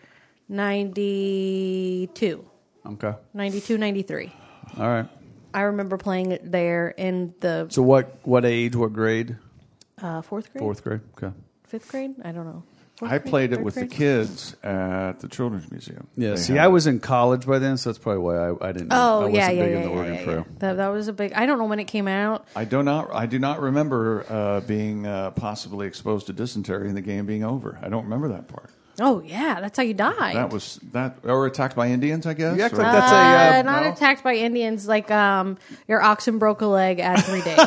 92. okay. 92, 93. All right. I remember playing it there in the So what age? What grade? fourth grade, 4th grade. Okay. fifth grade. I don't know. Fourth I grade, played it third with the grade? kids at the Children's Museum. Yeah. They See, had I it. was in college by then, so that's probably why I didn't. Oh, I wasn't yeah, big in the Oregon yeah. Trail. That was a big. I don't know when it came out. I do not remember being possibly exposed to dysentery and the game being over. I don't remember that part. Oh yeah, that's how you died. That was that, or attacked by Indians, I guess. You act or- like that's not no? attacked by Indians. Like your oxen broke a leg at 3 days.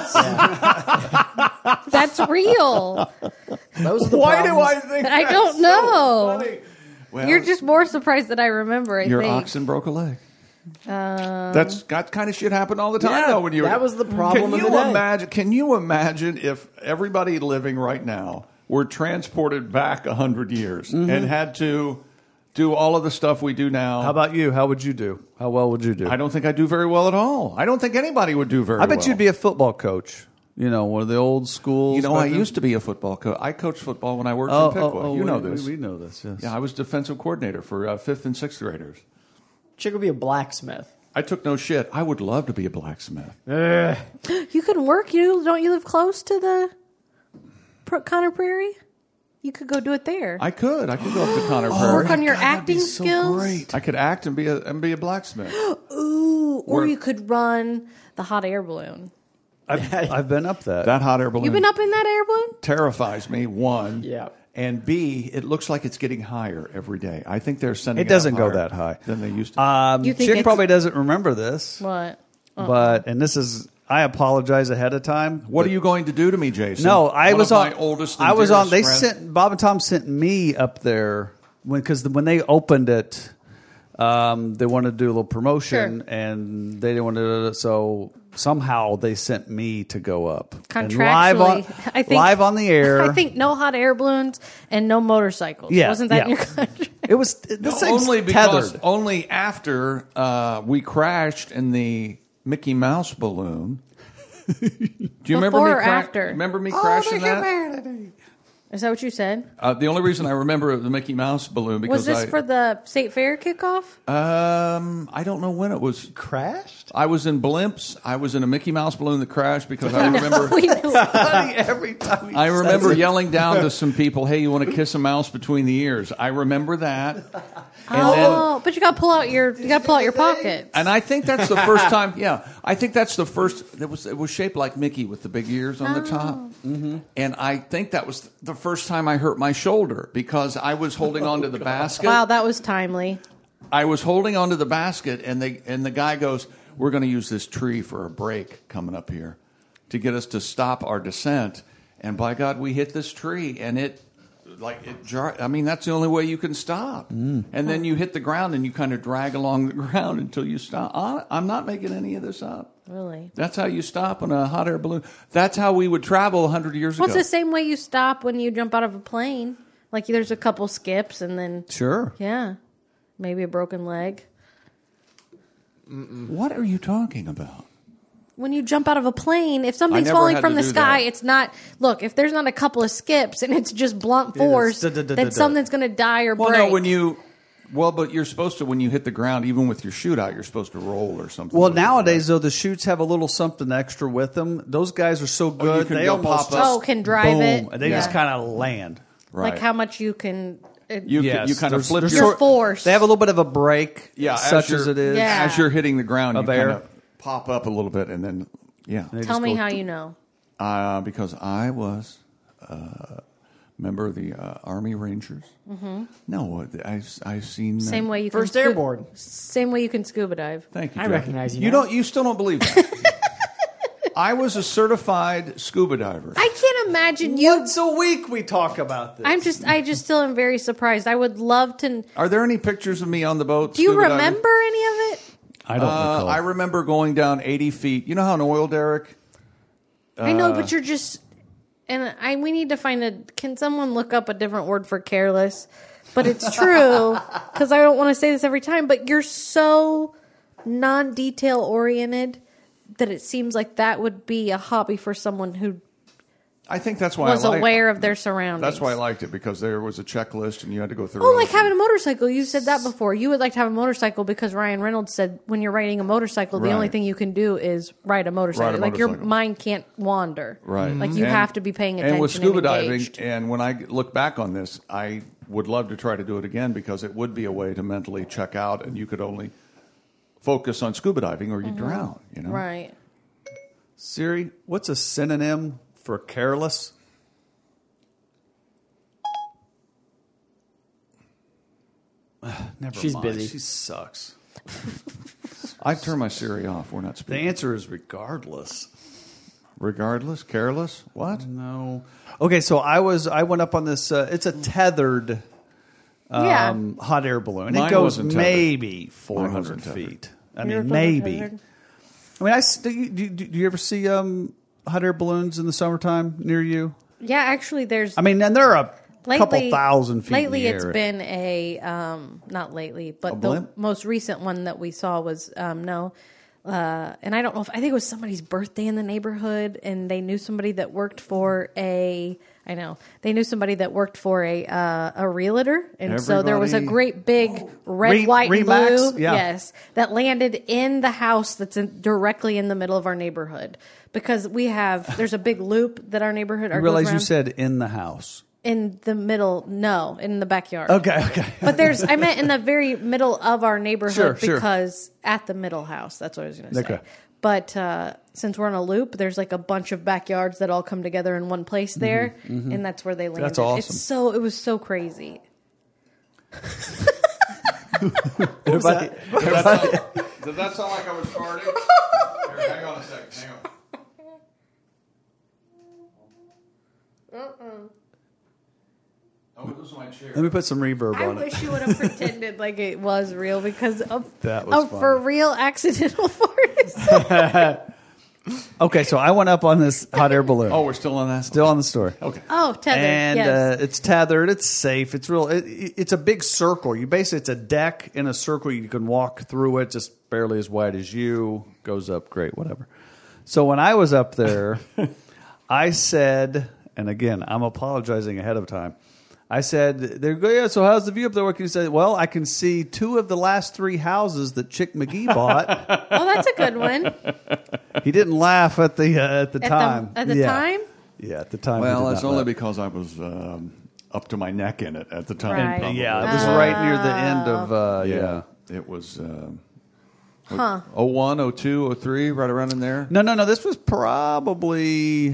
That's real. Those are the Why do problems. I think? I that's don't so know. funny? Well, You're just more surprised that I remember. I your think. oxen broke a leg. That's got kind of shit happen all the time. Yeah, though, when you that was the problem Can of you the day. imagine? Can you imagine if everybody living right now were transported back 100 years and had to do all of the stuff we do now? How about you? How would you do? How well would you do? I don't think I'd do very well at all. I don't think anybody would do very well. I bet you'd be a football coach. You know, one of the old schools. You know, back I then. used to be a football coach. I coached football when I worked in Pickwick. You know this. We know this. Yes. Yeah, I was defensive coordinator for 5th and 6th graders. Chick would be a blacksmith. I took no shit. I would love to be a blacksmith. You could work. Don't you live close to the Connor Prairie? You could go do it there. I could go up to Connor Prairie. Work on your God, that'd be acting so skills. great. I could act and be a blacksmith. Ooh, or Work. you could run the hot air balloon. I've been up that. That hot air balloon You've been up in that air balloon? terrifies me. One, Yeah. and B, it looks like it's getting higher every day. I think they're sending It doesn't out go higher that high than they used to. You think Chick it's- probably doesn't remember this, What? but and this is I apologize ahead of time. What are you going to do to me, Jason? No, I One was of on. my oldest. And I was on. They dearest friends. sent Bob and Tom sent me up there because when they opened it, They wanted to do a little promotion, Sure. and they didn't want to do it. So somehow they sent me to go up. And Contractually, I think live on the air. I think no hot air balloons and no motorcycles. Yeah, Wasn't that in yeah. your contract? It was this thing's tethered. only after we crashed in the Mickey Mouse balloon. Do you remember Before me? or after? Remember me crashing that? Is that what you said? The only reason I remember the Mickey Mouse balloon because Was this for the State Fair kickoff? I don't know when it was. Crashed? I was in blimps. I was in a Mickey Mouse balloon that crashed because I remember. We knew. Every time he I says remember it. yelling down to some people, "Hey, you want to kiss a mouse between the ears?" I remember that. But you got to pull out your pockets. And I think that's the first time. Yeah, I think that's the first. It was shaped like Mickey with the big ears on the top. Mm-hmm. And I think that was the first time I hurt my shoulder because I was holding onto the basket. Wow, that was timely. I was holding onto the basket, and the guy goes, "We're going to use this tree for a break coming up here to get us to stop our descent." And by God, we hit this tree, and it jarred. I mean, that's the only way you can stop. And then you hit the ground, and you kind of drag along the ground until you stop. I'm not making any of this up. Really? That's how you stop on a hot air balloon. That's how we would travel 100 years Well, ago. it's the same way you stop when you jump out of a plane. Like there's a couple skips, and then Sure. yeah, maybe a broken leg. What are you talking about? When you jump out of a plane, if something's never falling had from to the do sky, that. it's not. Look, if there's not a couple of skips and it's just blunt force, then something's going to die or Well, break. no, but you're supposed to, when you hit the ground, even with your chute out, you're supposed to roll or something. Well, like that, nowadays, though, the chutes have a little something extra with them. Those guys are so good, can they go almost pop up. just can drive boom, it. and they just kind of land. Right. like how much you can. You Yes, kind of there's- flip there's your sort- force. They have a little bit of a break, Yeah, such as it is. Yeah. As you're hitting the ground, Of you kind air. of pop up a little bit, and then They Tell just me go how you know. because I was a member of the Army Rangers. Mm-hmm. No, I've seen Same way you First can Airborne. Same way you can scuba dive. Thank you. I Jackie. recognize you You now. don't. You still don't believe that. I was a certified scuba diver. I can't imagine you. Once a week we talk about this. I just still am very surprised. I would love to. Are there any pictures of me on the boat? Do you scuba diving? remember any of it? I don't recall. I remember going down 80 feet. You know how an oil derrick? I know, but you're just. And we need to find a. Can someone look up a different word for careless? But it's true because I don't want to say this every time. But you're so non-detail oriented that it seems like that would be a hobby for someone who I think that's why was I liked aware of their surroundings. That's why I liked it, because there was a checklist and you had to go through Oh, it. like having a motorcycle. You said that before. You would like to have a motorcycle because Ryan Reynolds said when you're riding a motorcycle, the Right. only thing you can do is ride a motorcycle. Like your motorcycle. mind can't wander. Right. Like you And- have to be paying attention. And with scuba diving, engaged. and when I look back on this, I would love to try to do it again, because it would be a way to mentally check out, and you could only focus on scuba diving or you drown, you know? Right. Siri, what's a synonym for careless? Never She's mind. busy. She sucks. I turn my Siri off. We're not The speaking. answer is regardless. Regardless? Careless? What? No. Okay, so I went up on this. It's a tethered Yeah. hot air balloon. Mine It goes wasn't tethered. maybe Mine 400 wasn't tethered. feet. I Yours mean, wasn't maybe. tethered? I mean, do you ever see hot air balloons in the summertime near you? Yeah, actually, there's. I mean, and they're a couple lately, thousand feet Lately, in the it's air. been a not lately, but the blimp? most recent one that we saw was no. And I don't know if I think it was somebody's birthday in the neighborhood, and they knew somebody that worked for a. I know they knew somebody that worked for a realtor, and so there was a Everybody- great big red, white, and Remax? blue, Yeah. yes, that landed in the house that's directly in the middle of our neighborhood, because there's a big loop that our neighborhood. I realize you said in the house. In the middle, no, in the backyard. Okay. But I meant in the very middle of our neighborhood, Sure. because at the middle house, that's what I was going to say. Okay. But since we're on a loop, there's like a bunch of backyards that all come together in one place there, and that's where they landed. That's awesome. It was so crazy. Did that sound like I was farting? Here, hang on a second. Hang on. Oh, it was was my chair. Let me put some reverb I on it. wish you would have pretended like it was real because of That was for funny. real accidental farts. Okay, so I went up on this hot air balloon. Oh, we're still on that. Still on the story. Okay. Oh, tethered. And yes. it's tethered. It's safe. It's real. It's a big circle. It's a deck in a circle. You can walk through it, just barely as wide as you. Goes up, great, whatever. So when I was up there, I said, and again, I'm apologizing ahead of time. I said, "There go. Yeah. So how's the view up there?" He said, "Well, I can see 2 of the last 3 houses that Chick McGee bought." Oh, that's a good one. He didn't laugh at the time. At the Yeah. time? Yeah, at the time. he Well, did that's not only laugh. because I was up to my neck in it at the time. Right. probably. Yeah, it was right near the end of Yeah. It was 01, 02, 03, right around in there. No. This was probably,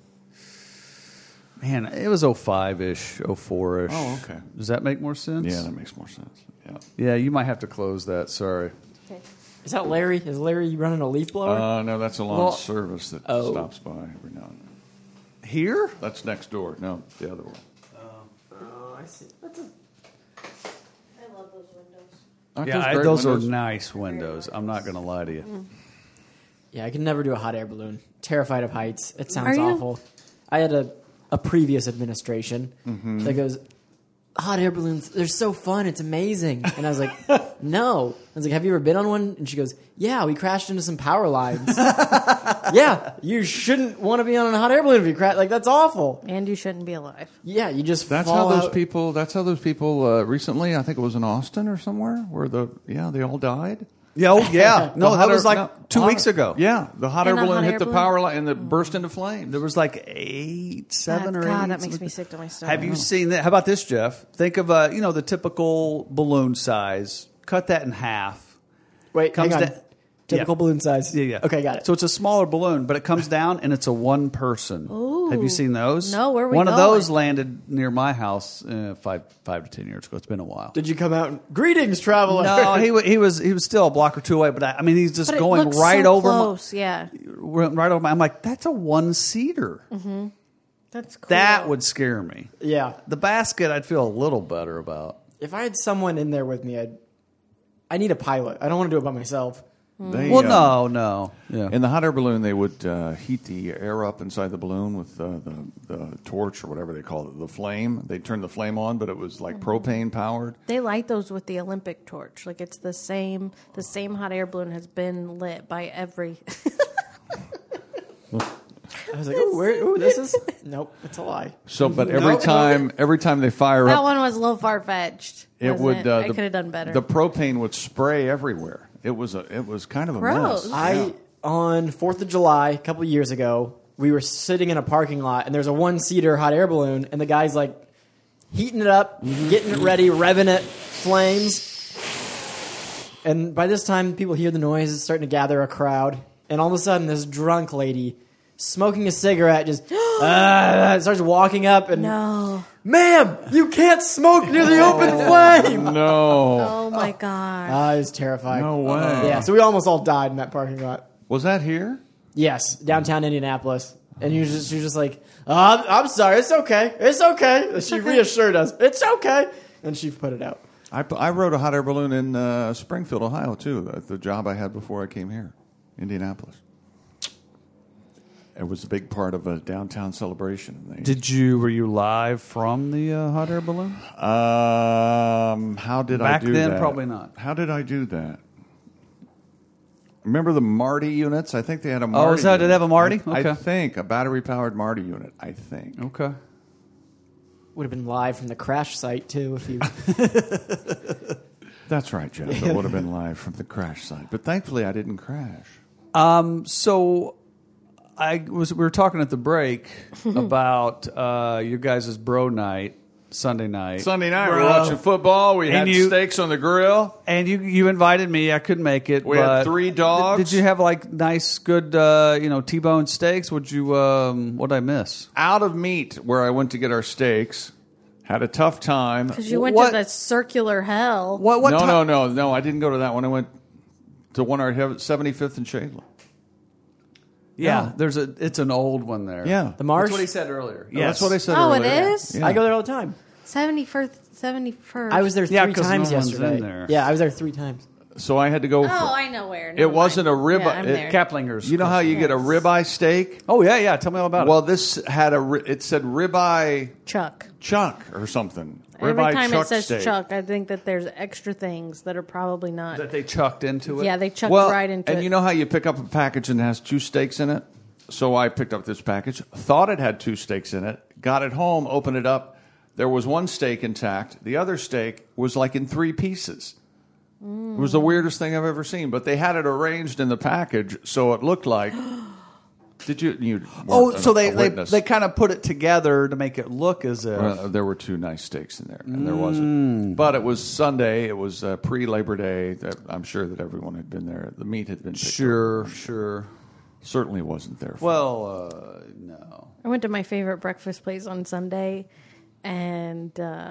man, it was 05-ish, 04-ish. Oh, okay. Does that make more sense? Yeah, that makes more sense. Yeah. Yeah, you might have to close that. Sorry. Is that Larry? Is Larry running a leaf blower? No, that's a lawn Well- service that Oh. stops by every now and then. Here? That's next door. No, the other one. Oh, I see. That's I love those windows. Aren't Yeah, great those windows? are nice windows. I'm not going to lie to you. Yeah, I can never do a hot air balloon. Terrified of heights. It sounds Are you? awful. I had a previous administration that goes, hot air balloons, they're so fun, it's amazing. And I was like, no. I was like, have you ever been on one? And she goes, yeah, we crashed into some power lines. Yeah, you shouldn't want to be on a hot air balloon if you crash. Like, that's awful. And you shouldn't be alive. Yeah, you just That's fall how those out. people. That's how those people. Recently, I think it was in Austin or somewhere where they all died. Yeah, oh, yeah. No, The that hot was air- like no, 2 hot- weeks ago. Yeah, the hot air In a balloon hot hit air the balloon? power line and it burst into flames. There was like 7 or 8. God, that something makes me like sick to my stomach. Have you seen that? How about this, Jeff? Think of the typical balloon size. Cut that in half. Wait, Comes hang on. down- Typical Yeah. balloon size. Yeah. Okay, got it. So it's a smaller balloon, but it comes down and it's a one person. Ooh. Have you seen those? No, where are we One of going? those landed near my house 5 to 10 years ago. It's been a while. Did you come out and, greetings, traveler? No, he was still a block or two away, but I mean he's just But it going looks right so over close, yeah. right over. I'm like, that's a 1-seater. That's cool. That would scare me. Yeah. The basket, I'd feel a little better about. If I had someone in there with me, I need a pilot. I don't want to do it by myself. They, Well, no. Yeah. In the hot air balloon, they would heat the air up inside the balloon with the torch or whatever they call it, the flame. They'd turn the flame on, but it was like propane powered. They light those with the Olympic torch. Like it's the same hot air balloon has been lit by every I was like, ooh, this is... Nope, it's a lie. So, but every time they fire That up, one was a little far fetched. it would. I could have done better. The propane would spray everywhere. It was kind of a Gross. mess. On 4th of July, a couple of years ago, we were sitting in a parking lot, and there's a 1-seater hot air balloon, and the guy's like heating it up, getting it ready, revving it, flames. And by this time, people hear the noise, it's starting to gather a crowd, and all of a sudden, this drunk lady smoking a cigarette just starts walking up and, no. ma'am, you can't smoke near the open flame. No, Oh my god. I was terrified. no way. Yeah, so we almost all died in that parking lot. Was that here? Yes, downtown Indianapolis. And she was just like, oh, I'm sorry, it's okay. It's okay. And she reassured us, it's okay. And she put it out. I rode a hot air balloon in Springfield, Ohio, too. The job I had before I came here, Indianapolis. It was a big part of a downtown celebration. Were you live from the hot air balloon? How did Back I do then, that? probably not. How did I do that? Remember the Marty units? I think they had a Marty. Oh, is that- did unit. they have a Marty? I Okay. think a battery-powered Marty unit. I think. Okay. Would have been live from the crash site, too, if you... That's right, Jeff. It would have been live from the crash site, but thankfully I didn't crash. So we were talking at the break about your guys' bro night, Sunday night. Sunday night, we were watching football. We had steaks on the grill. And you invited me. I couldn't make it. We but had 3 dogs. Did you have like nice, good, T-bone steaks? What did I miss? Out of Meat, where I went to get our steaks, had a tough time. Because you went what- to the circular hell. What? No, I didn't go to that one. I went to one at 75th and Shadla. Yeah, it's an old one there. Yeah. The Marsh? That's what he said earlier. That's what I said Oh, earlier. it is? Yeah. I go there all the time. 71st. I was there Yeah, three 'cause times no one's yesterday. in there. Yeah, I was there 3 times. So I had to go. Oh, I know where. It wasn't a ribeye. Yeah, I'm there. Kaplinger's. You know how you get a ribeye steak? Oh yeah. Tell me all about Well, this had it said ribeye Chuck. chuck or something. Every Ribeye time chuck it says steak. Chuck, I think that there's extra things that are probably it. not. That they chucked into it. Yeah, they chucked Well, right into and it. you know how you pick up a package and it has 2 steaks in it? So I picked up this package, thought it had 2 steaks in it, got it home, opened it up. There was 1 steak intact. The other steak was like in 3 pieces. It was the weirdest thing I've ever seen. But they had it arranged in the package so it looked like. Did you? Oh, weren't so a witness. they kind of put it together to make it look as if. There were 2 nice steaks in there, and there wasn't. But it was Sunday. It was pre-Labor Day. I'm sure that everyone had been there. The meat had been picked up. Sure. Certainly wasn't there. Well, no. I went to my favorite breakfast place on Sunday, and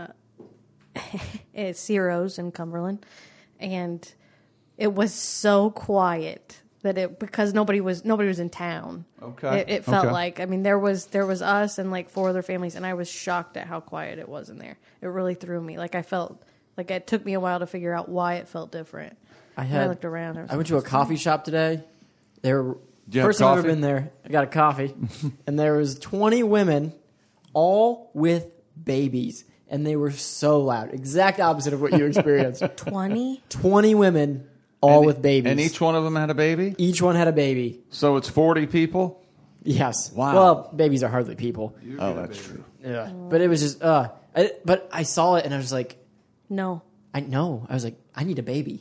it's Ciro's in Cumberland, and it was so quiet that because nobody was in town. Okay. It felt Okay. like, I mean, there was us and like 4 other families, and I was shocked at how quiet it was in there. It really threw me. Like I felt like it took me a while to figure out why it felt different. And I looked around. I went to a coffee shop today. There were you have first time I've ever coffee? been there. I got a coffee, and there was 20 women, all with babies, and they were so loud. Exact opposite of what you experienced. 20? 20 women, all with babies, And each one of them had a baby? Each one had a baby. So it's 40 people? Yes. Wow. Well, babies are hardly people. Oh, that's true. Yeah. But it was just. But I saw it, and I was like, No. I was like, I need a baby.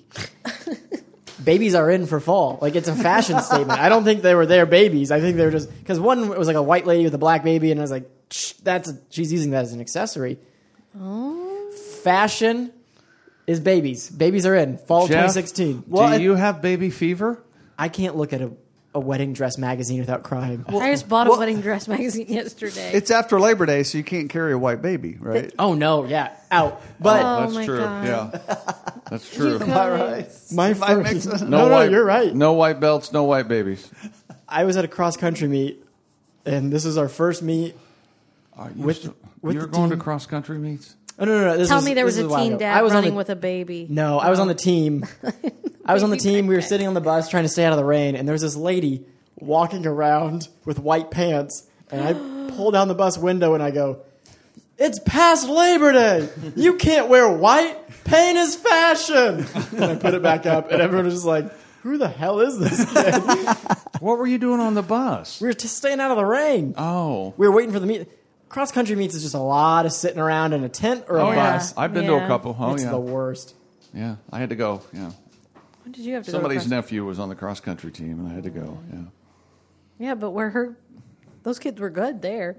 Babies are in for fall. Like, it's a fashion statement. I don't think they were their babies. I think they were just because one was like a white lady with a black baby, and I was like, she's using that as an accessory. Oh. Fashion is babies. Babies are in fall of Jeff, 2016. Do you have baby fever? I can't look at a wedding dress magazine without crying. I just bought a wedding dress magazine yesterday. It's after Labor Day, so you can't carry a white baby, right? Oh no, yeah, out. But Oh, That's my true. God. Yeah. That's true. Am I right? my I first, mix it? no, white, you're right. No white belts, no white babies. I was at a cross country meet, and this is our first meet. With You're the going to team. cross country meets? Oh no! Tell me there was this a is while teen ago. dad I was running on the, with a baby. No, I was on the team. I was on the Baby team. We were backpack. sitting on the bus trying to stay out of the rain, and there was this lady walking around with white pants, and I pull down the bus window and I go, "It's past Labor Day. You can't wear white. Pain is fashion." And I put it back up, and everyone was just like, "Who the hell is this kid?" What were you doing on the bus? We were just staying out of the rain. Oh. We were waiting for the meet. Cross country meets is just a lot of sitting around in a tent or a Oh, yeah. bus. I've been to a Yeah. couple. Oh, It's yeah. the worst. Yeah. I had to go. Yeah. When did you have to Somebody's go to cross- nephew was on the cross country team, and I had to go. Yeah. Yeah, but those kids were good there.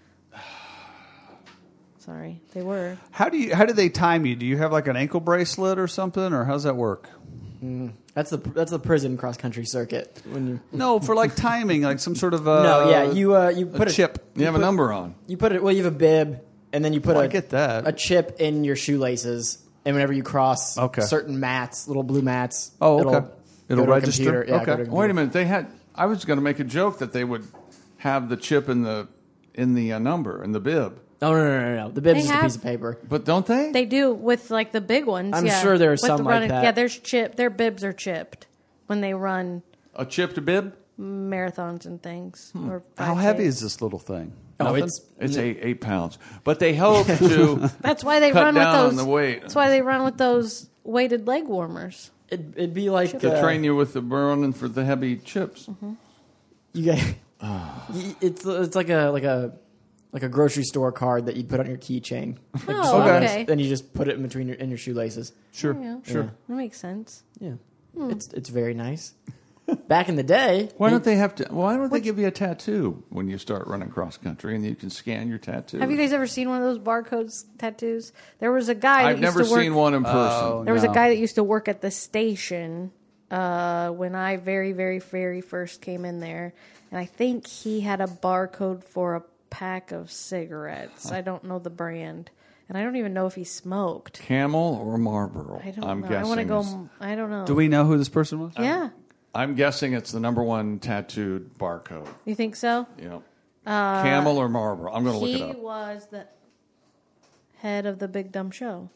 Sorry, they were. How do they time you? Do you have like an ankle bracelet or something, or how's that work? That's the prison cross country circuit. When you No, for like timing, like some sort of you put a chip. You have a number on. You put it. Well, you have a bib, and then you put I get that. a chip in your shoelaces, and whenever you cross Okay. certain mats, little blue mats, Oh, okay. it'll It'll go to a register? computer. Yeah, Okay. go to a computer. Wait a minute. I was going to make a joke that they would have the chip in the number in the bib, Oh no! The bib's They just have- a piece of paper. but don't they? They do with like the big ones. I'm yeah. sure there's With some the like running- that. Yeah, there's chip. Their bibs are chipped when they run A chipped bib? marathons and things. Or How 5Ks. heavy is this little thing? Oh, Nothing? It's 8 pounds. But they hope to That's why they cut run down with on those. the weight. That's why they run with those weighted leg warmers. It'd be like to train you with the burning for the heavy chips. You get it's like a grocery store card that you put on your keychain. Oh, Okay. okay. Then you just put it in between in your shoelaces. Sure, Yeah. sure. That makes sense. Yeah, it's very nice. Back in the day, Why don't they give you a tattoo when you start running cross country and you can scan your tattoo? Have you guys ever seen one of those barcodes tattoos? There was a guy. I've that used never to work, seen one in person. Oh, There was a no. guy that used to work at the station when I very, very, very first came in there, and I think he had a barcode for a pack of cigarettes. I don't know the brand, and I don't even know if he smoked. Camel or Marlboro? I don't I'm know. guessing. I want to go. is- I don't know. Do we know who this person was? Yeah, I'm guessing it's the number one tattooed barcode. you think so? You know, Camel or Marlboro? I'm going to look it He up. was the head of the Big Dumb Show.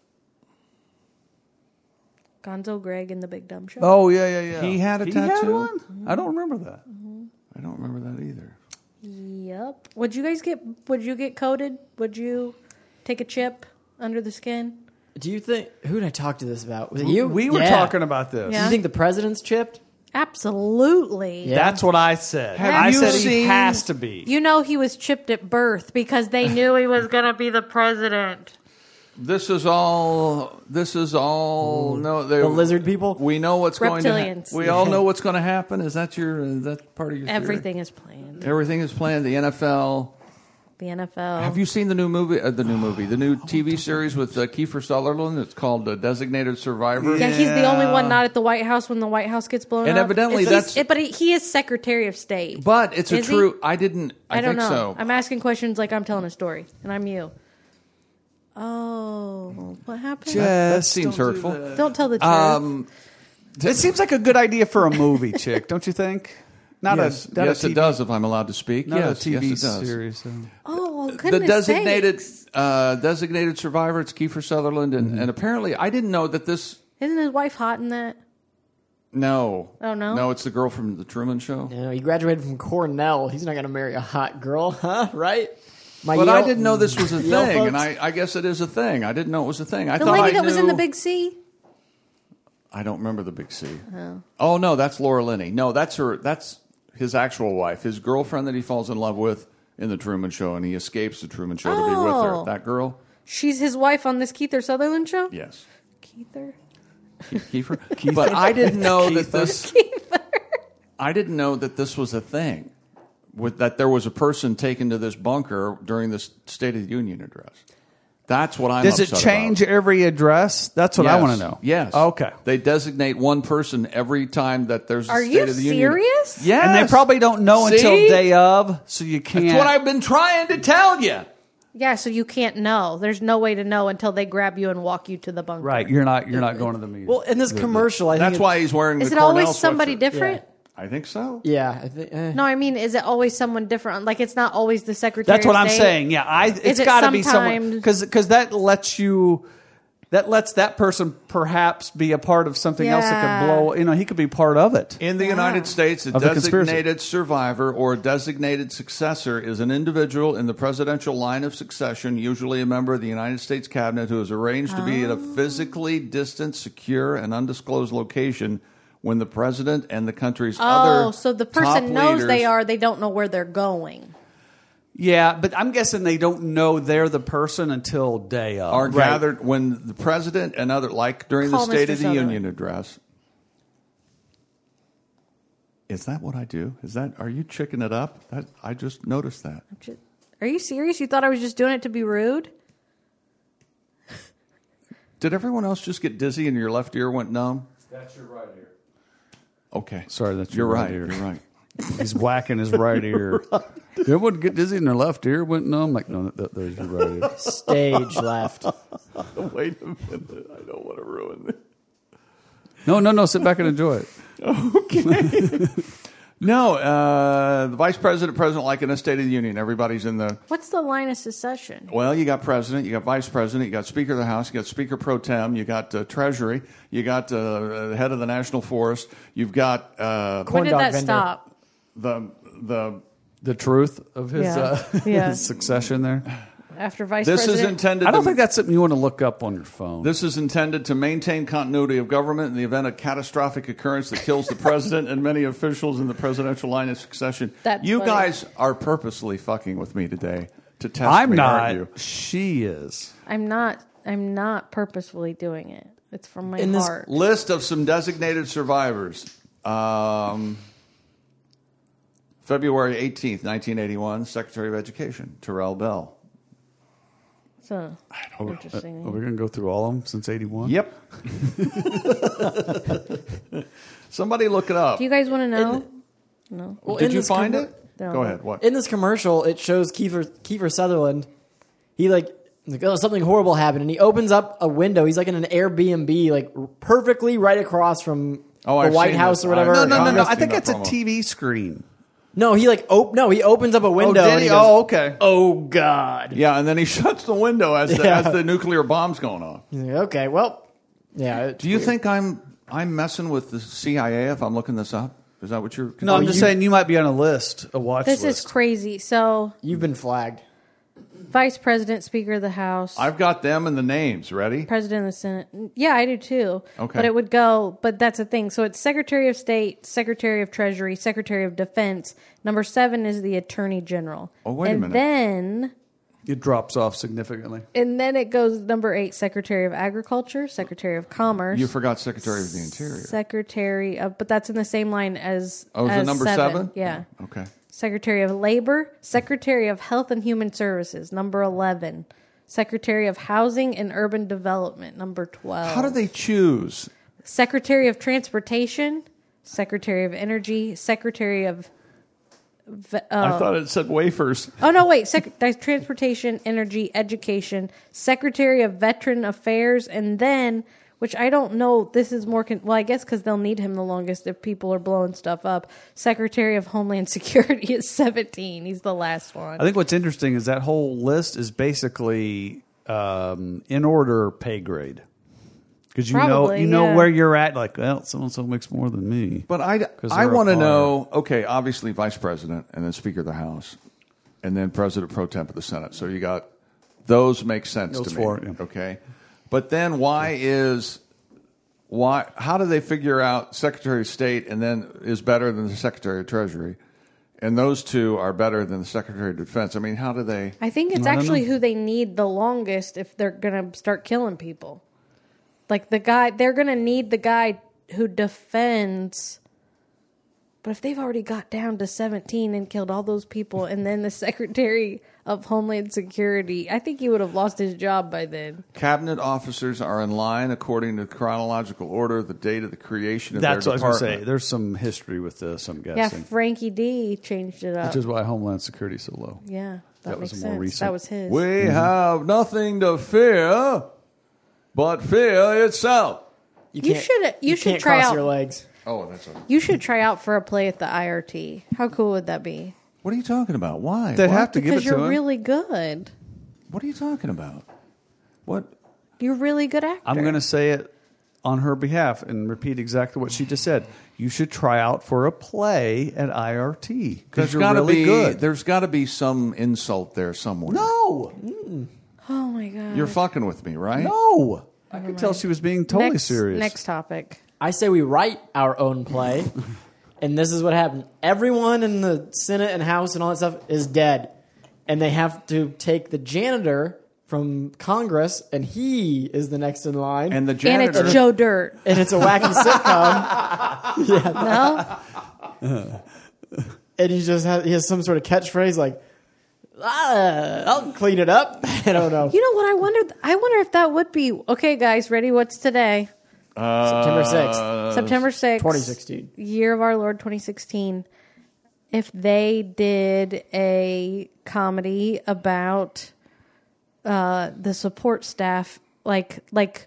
Gonzo Greg in the Big Dumb Show. Oh, yeah. He had a He tattoo? had one? I don't remember that. I don't remember that either. Yep. Would you get coated? Would you take a chip under the skin? Do you think? Who did I talk to this about? Was it you? We were Yeah. talking about this. Yeah. Do you think the president's chipped? Absolutely. Yeah. That's what I said. Have I you said he seen- has to be. You know he was chipped at birth because they knew he was going to be the president. This is all. No, The lizard people? We know what's going to. Reptilians. We all know what's going to happen. Is that part of your theory? Everything is planned. Everything is planned. The NFL. The NFL. Have you seen the new movie? The new TV series with Kiefer Sutherland? It's called Designated Survivor. Yeah, he's the only one not at the White House when the White House gets blown And up. evidently that's- But he is Secretary of State. But it's Is a he? true. I don't know. think so. I'm asking questions like I'm telling a story, and I'm you. Oh, what happened? That seems hurtful. Don't tell the truth. It seems like a good idea for a movie, Chick, don't you think? Not Yes, a yes, TV, it does. If I'm allowed to speak, Not yes, a TV yes, it does. series. Oh, The goodness designated survivor. It's Kiefer Sutherland, and apparently I didn't know that this. Isn't his wife hot in that? No. Oh, no? No, it's the girl from the Truman Show. You know, he graduated from Cornell. He's not going to marry a hot girl, huh? Right? My But Yale- I didn't know this was a Yale thing, and folks? I guess it is a thing. I didn't know it was a thing. I The thought lady I that was in the knew- Big C? I don't remember the Big C. Oh no, that's Laura Linney. No, that's her. That's his actual wife, his girlfriend that he falls in love with in the Truman Show, and he escapes the Truman Show to be with her. Oh. That girl. She's his wife on this Keither Sutherland show? Yes. Keither? Kiefer. But I didn't know that this. I didn't know that this was a thing. That there was a person taken to this bunker during this State of the Union address. That's what I'm. Does it upset change about. every address? That's what I want to know. Yes. Okay. They designate one person every time that there's a Are State you of the Union. serious? Yes. And they probably don't know See? until day of, so you can't. That's what I've been trying to tell you. Yeah, so you can't know. There's no way to know until they grab you and walk you to the bunker. Right, you're not going to the meeting. Well, in this commercial, I think That's why he's wearing Is the it Cornell always somebody sweatshirt. different? I think so. Yeah, I think. No, I mean, is it always someone different? Like, it's not always the Secretary That's what of I'm State? saying. Yeah, it's it got to be someone sometimes- because that lets that person perhaps be a part of something else that Yeah. could blow. You know, he could be part of it. In the United States, a Of the conspiracy. designated survivor or a designated successor is an individual in the presidential line of succession, usually a member of the United States cabinet, who is arranged to be at a physically distant, secure, and undisclosed location when the president and the country's other so the top person knows leaders- they don't know where they're going. Yeah, but I'm guessing they don't know they're the person until day of. are gathered when the president and other, like during Call the State Mr. of the Sutherland. Union address. Is that what I do? Are you chicking it up? I just noticed that. Are you serious? You thought I was just doing it to be rude? Did everyone else just get dizzy and your left ear went numb? That's your right ear. Okay. Sorry, that's You're your right. right ear. You're right. He's whacking his right ear. Everyone get dizzy and their left ear went numb. Like, no, there's your right ear. stage left. Wait a minute. I don't want to ruin it. No. Sit back and enjoy it. No, the vice president, like in a State of the Union, everybody's in the. What's the line of secession? Well, you got president, you got vice president, you got Speaker of the House, you got Speaker pro tem, you got Treasury, you got the head of the National Forest, you've got When Corn did dog that vendor. stop? The truth of his, Yeah. his succession there. After vice This is president? intended. I don't to, think that's something you want to look up on your phone. This is intended to maintain continuity of government in the event of catastrophic occurrence that kills the president and many officials in the presidential line of succession. That's you funny. guys are purposely fucking with me today to test I'm me, not. aren't you? She is. I'm not purposefully doing it. It's from my In this heart. List of some designated survivors. February 18th, 1981, Secretary of Education, Terrell Bell. So interesting. Are we going to go through all of them since 81? Yep. Somebody look it up. Do you guys want to know? No. Well, Did in you this find commer- it? No. Go ahead. What? In this commercial, it shows Kiefer Sutherland. He's like, oh, something horrible happened, and he opens up a window. He's like in an Airbnb, like perfectly right across from the I've White seen House this. or whatever. No. I've I seen think that it's a promo. TV screen. No, he like he opens up a window. did and he? he goes, Okay. "Oh God." Yeah, and then he shuts the window as the nuclear bomb's going off. He's like, okay, well, yeah. Do you think I'm messing with the CIA if I'm looking this up? Is that what you're? No, I'm just saying you might be on a list, a watch This list. is crazy. So, You've been flagged. Vice President, Speaker of the House, I've got them and the names ready. President of the Senate. Yeah, I do too. Okay. But it would go, but that's the thing. So it's Secretary of State, Secretary of Treasury, Secretary of Defense. Number 7 is the Attorney General. Oh, wait a minute. And It drops off significantly. then it goes number 8, Secretary of Agriculture, Secretary of Commerce. You forgot Secretary of the Interior. Secretary of, but that's in the same line as. Oh, is as it number 7? Yeah. Okay. Secretary of Labor, Secretary of Health and Human Services, number 11. Secretary of Housing and Urban Development, number 12. How do they choose? Secretary of Transportation, Secretary of Energy, Secretary of... I thought it said wafers. Oh, no, wait. There's Transportation, Energy, Education, Secretary of Veteran Affairs, and then, which I don't know, this is more... well, I guess because they'll need him the longest if people are blowing stuff up. Secretary of Homeland Security is 17. He's the last one. I think what's interesting is that whole list is basically in order pay grade. Because Probably, you know yeah. where you're at. Like, well, so-and-so makes more than me. But I they're want to up know, okay, obviously Vice President and then Speaker of the House and then President Pro Temp of the Senate. So you got, those make sense Those to four, me. yeah. Okay. But then how do they figure out Secretary of State and then is better than the Secretary of Treasury? And those two are better than the Secretary of Defense. I mean, how do they? I think it's I don't actually know. who they need the longest if they're going to start killing people. Like the guy, they're going to need the guy who defends. But if they've already got down to 17 and killed all those people, and then the Secretary of Homeland Security, I think he would have lost his job by then. Cabinet officers are in line according to chronological order, the date of the creation of That's their what I was department. going to say. There's some history with this, I'm Yeah, guessing. Frankie D changed it up. Which is why Homeland Security is so low. Yeah, that makes was more sense. recent. That was his. We have nothing to fear but fear itself. You should can't try cross out. your legs. Oh, that's You should try out for a play at the IRT. How cool would that be? What are you talking about? Why? They'd What? have to give it Because to you're him. really good. What are you talking about? What? You're a really good actor. I'm going to say it on her behalf and repeat exactly what she just said. You should try out for a play at IRT because you're gotta really be, good. There's got to be some insult there somewhere. No, Oh my god. You're fucking with me, right? no. I could tell she was being totally serious. Next topic. I say we write our own play, and this is what happened. Everyone in the Senate and House and all that stuff is dead, and they have to take the janitor from Congress, and he is the next in line. And the And janitor. it's Joe Dirt. And it's a wacky sitcom, No? and he has some sort of catchphrase like, I'll clean it up. I don't know. You know what I wonder? I wonder if that would be okay, guys. Ready? What's today? September 6th, September 6th, 2016. year of our Lord 2016. If they did a comedy about the support staff, like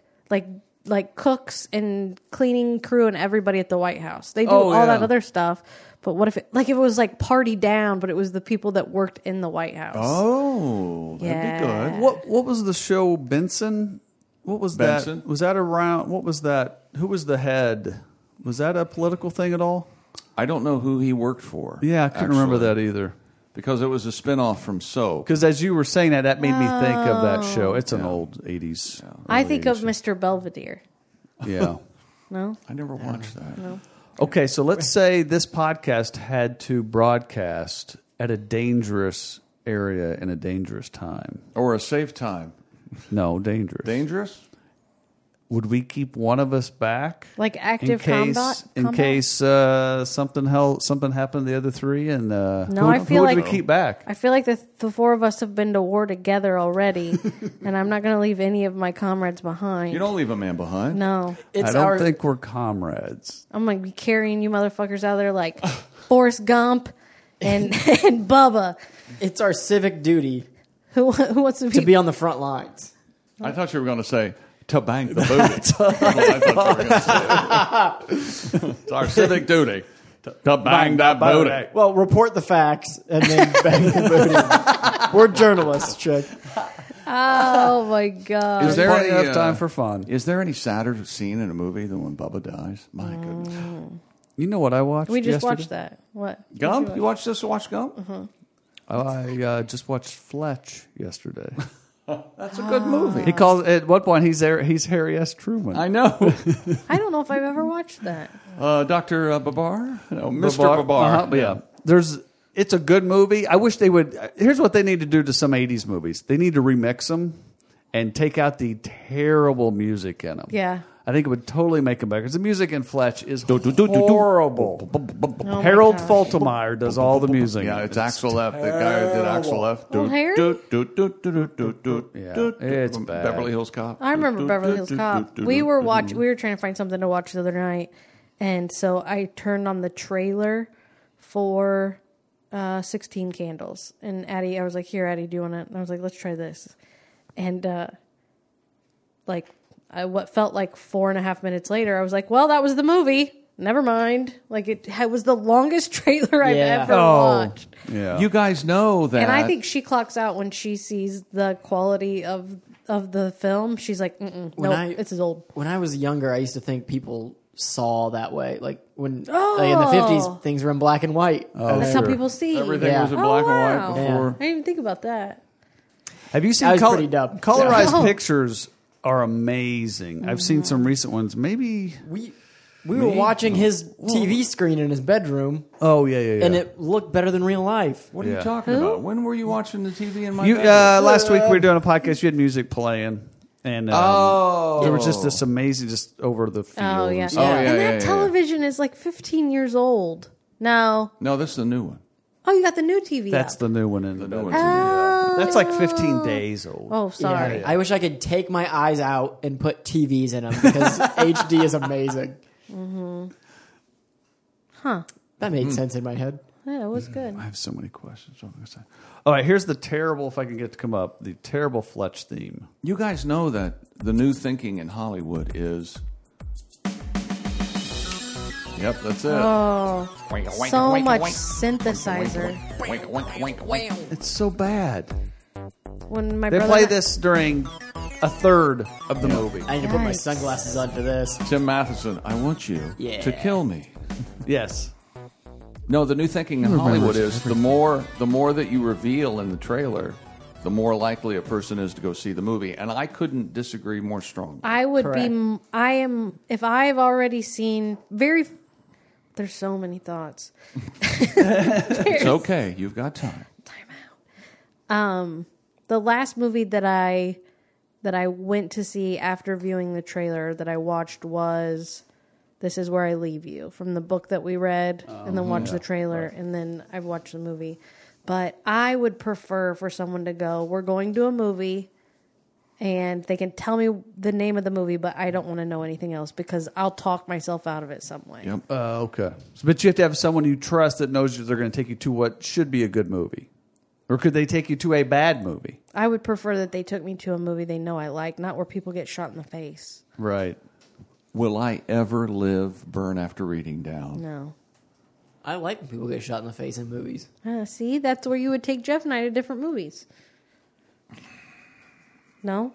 cooks and cleaning crew and everybody at the White House, they do Oh, all that yeah. other stuff. But what if it was like Party Down, but it was the people that worked in the White House? Oh, that'd be Yeah. good. What was the show Benson? What was Benson? that? Was that around? What was that? Who was the head? Was that a political thing at all? I don't know who he worked for. Yeah, I couldn't remember actually, that either. because it was a spinoff from Soap. Because as you were saying that, that made me think of that show. It's an old 80s. I early think of 80s. Mr. Belvedere. Yeah. No? I never watched that. No. Okay, so let's say this podcast had to broadcast at a dangerous area in a dangerous time. Or a safe time. No, dangerous. Dangerous? Would we keep one of us back? Like active combat? In case something happened to the other three? And I feel who like- would we keep back? I feel like the four of us have been to war together already, and I'm not going to leave any of my comrades behind. You don't leave a man behind. No. It's I don't our think we're comrants. I'm going to be carrying you motherfuckers out there like Forrest Gump and and Bubba. it's our civic duty Who wants to to be on the front lines. I thought you were going to say, to bank the booty. That's what I thought you were going to say. It's our civic duty To bang that booty. Well, report the facts and then bang the booty. We're journalists, chick. Oh my god! Is there Plenty any of time for fun. Is there any sadder scene in a movie than when Bubba dies? My goodness. You know what I watched? We just yesterday? watched that. What? Gump? What'd You watched this? Watch Gump? I just watched Fletch yesterday. That's a good movie. He calls at one point he's Harry S. Truman. I know. I don't know if I've ever watched that. Dr. Babar? No, Mr. Babar. Uh-huh, yeah. It's a good movie. I wish they would. Here's what they need to do to some 80s movies. They need to remix them and take out the terrible music in them. Yeah. I think it would totally make them better. Because the music in Fletch is horrible. Oh Harold my gosh. Faltermeyer does all the music. Yeah, it's Axel F. The guy who did Axel F. Old Harry? It's bad. Beverly Hills Cop. I remember Beverly Hills Cop. We were trying to find something to watch the other night, and so I turned on the trailer for 16 Candles. And Addie, I was like, "Here, Addie, do you want it?" And I was like, "Let's try this." And what felt like 4.5 minutes later, I was like, "Well, that was the movie. Never mind." Like it was the longest trailer I've ever watched. Yeah. You guys know that. And I think she clocks out when she sees the quality of the film. She's like, nope, it's as old. When I was younger, I used to think people saw that way. Like when like in the 50s, things were in black and white. That's how people see. everything Yeah. was in black and wow. white before. I didn't even think about that. Have you seen I was pretty dumb. colorized Yeah. pictures are amazing. I've seen some recent ones. Maybe. We were watching his TV screen in his bedroom, Oh yeah. and it looked better than real life. What are you Yeah. talking about? When were you watching the TV in my You bedroom? last week we were doing a podcast. You had music playing, and there was just this amazing, just over the field. Oh, yeah. Oh, yeah, and that yeah. television is like 15 years old. No. No, this is the new one. Oh, you got the new TV That's up. the new one in The the new new one's Oh. That's like 15 days old. Oh, sorry. I wish I could take my eyes out and put TVs in them because HD is amazing. Huh. That made sense in my head. Yeah, it was good. I have so many questions. What am I gonna say? All right, here's the terrible. If I can get it to come up, the terrible Fletch theme. You guys know that the new thinking in Hollywood is. Yep, that's it. Oh, so much synthesizer. It's so bad. When my They brother play this during a third of the movie. I need to put my Yikes. sunglasses on for this. Tim Matheson, I want you Yeah. to kill me. Yes. No, the new thinking in Hollywood is the more that you reveal in the trailer, the more likely a person is to go see the movie. And I couldn't disagree more strongly. I would Correct. be. I am. If I've already seen there's so many thoughts. It's okay. You've got time. The last movie that I went to see after viewing the trailer that I watched was This Is Where I Leave You, from the book that we read, and then watched the trailer, and then I've watched the movie. But I would prefer for someone to go, we're going to a movie, and they can tell me the name of the movie, but I don't want to know anything else because I'll talk myself out of it some way. Yep. Okay. But you have to have someone you trust that knows they're going to take you to what should be a good movie. Or could they take you to a bad movie? I would prefer that they took me to a movie they know I like, not where people get shot in the face. Right. Will I ever live Burn After Reading Down? No. I like when people get shot in the face in movies. See, that's where you would take Jeff and I to different movies. No?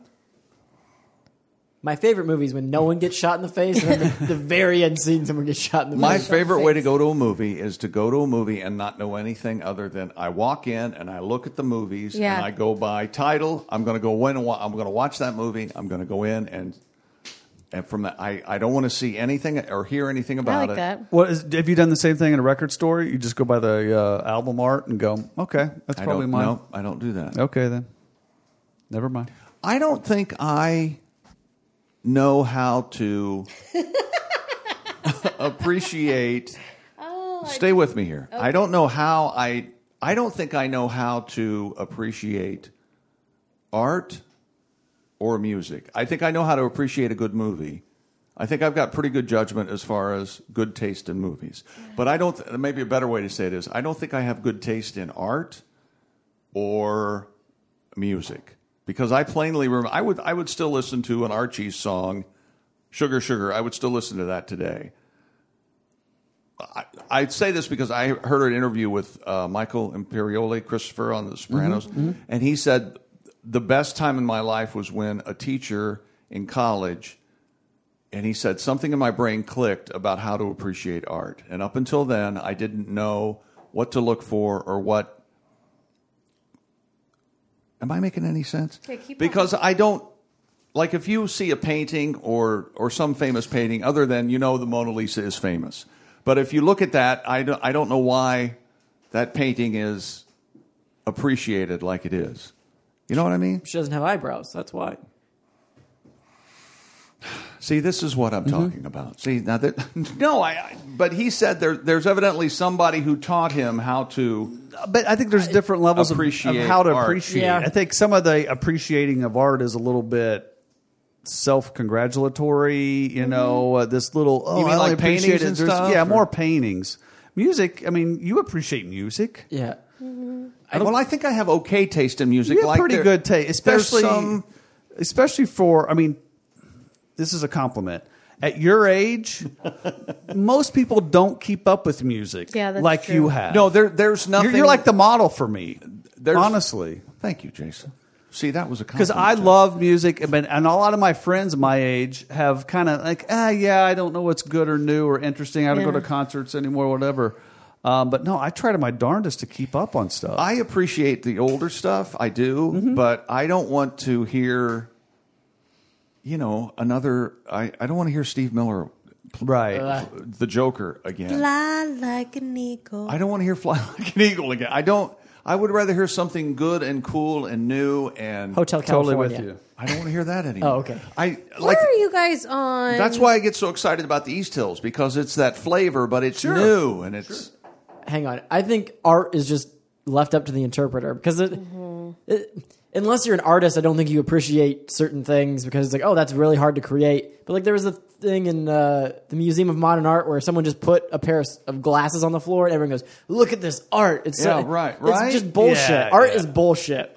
My favorite movie is when no one gets shot in the face, and then the very end scene, someone gets shot in the My face. favorite way to go to a movie is to go to a movie and not know anything other than I walk in and I look at the movies Yeah. and I go by title. I'm going to go in and I'm going to watch that movie. I'm going to go in and from that I don't want to see anything or hear anything I about like it. that. Have you done the same thing in a record store? You just go by the album art and go, okay, that's I probably don't mine. No, I don't do that. Okay, then. Never mind. I don't think I know how to appreciate. Stay with me here. I don't know how I don't think I know how to appreciate art or music. I think I know how to appreciate a good movie. I think I've got pretty good judgment as far as good taste in movies. But I don't. Maybe a better way to say it is I don't think I have good taste in art or music. Because I plainly remember, I would still listen to an Archie's song, Sugar Sugar. I would still listen to that today. I'd say this because I heard an interview with Michael Imperioli, Christopher on The Sopranos, and he said the best time in my life was when a teacher in college, and he said something in my brain clicked about how to appreciate art. And up until then, I didn't know what to look for or what. Am I making any sense? Okay, keep because I don't. Like if you see a painting or some famous painting, other than the Mona Lisa is famous, but if you look at that, I don't know why that painting is appreciated like it is. You know what I mean? She doesn't have eyebrows. That's why. See, this is what I'm talking about. See, now but he said there's evidently somebody who taught him how to. But I think there's different levels of how to art. appreciate. Yeah. I think some of the appreciating of art is a little bit self-congratulatory. This little. You mean I like only appreciate paintings it. and There's- stuff, Yeah, or- more paintings. Music. I mean, you appreciate music. Yeah. Well, I think I have okay taste in music. You have like pretty there- good taste, there's some- especially for. I mean, this is a compliment. At your age, most people don't keep up with music Yeah, that's like true. you have. No, there's nothing. You're like the model for me. There's- Honestly. Thank you, Jason. See, that was a Because compliment. I Jason. love music, and a lot of my friends my age have kind of like, I don't know what's good or new or interesting. I don't go Yeah. to concerts anymore, whatever. But no, I try to my darndest to keep up on stuff. I appreciate the older stuff. I do, but I don't want to hear. Another. I don't want to hear Steve Miller, right. the Joker again. Fly like an eagle. I don't want to hear Fly Like an Eagle again. I don't. I would rather hear something good and cool and new and. Hotel Totally California. with you. I don't want to hear that anymore. Oh, okay. I Where are you guys on? That's why I get so excited about the East Hills because it's that flavor, but it's new and it's. Hang on. I think art is just left up to the interpreter because unless you're an artist, I don't think you appreciate certain things because it's like, oh, that's really hard to create. But like there was a thing in the Museum of Modern Art where someone just put a pair of glasses on the floor and everyone goes, "Look at this art." It's right. It's just bullshit. Yeah, art yeah. is bullshit,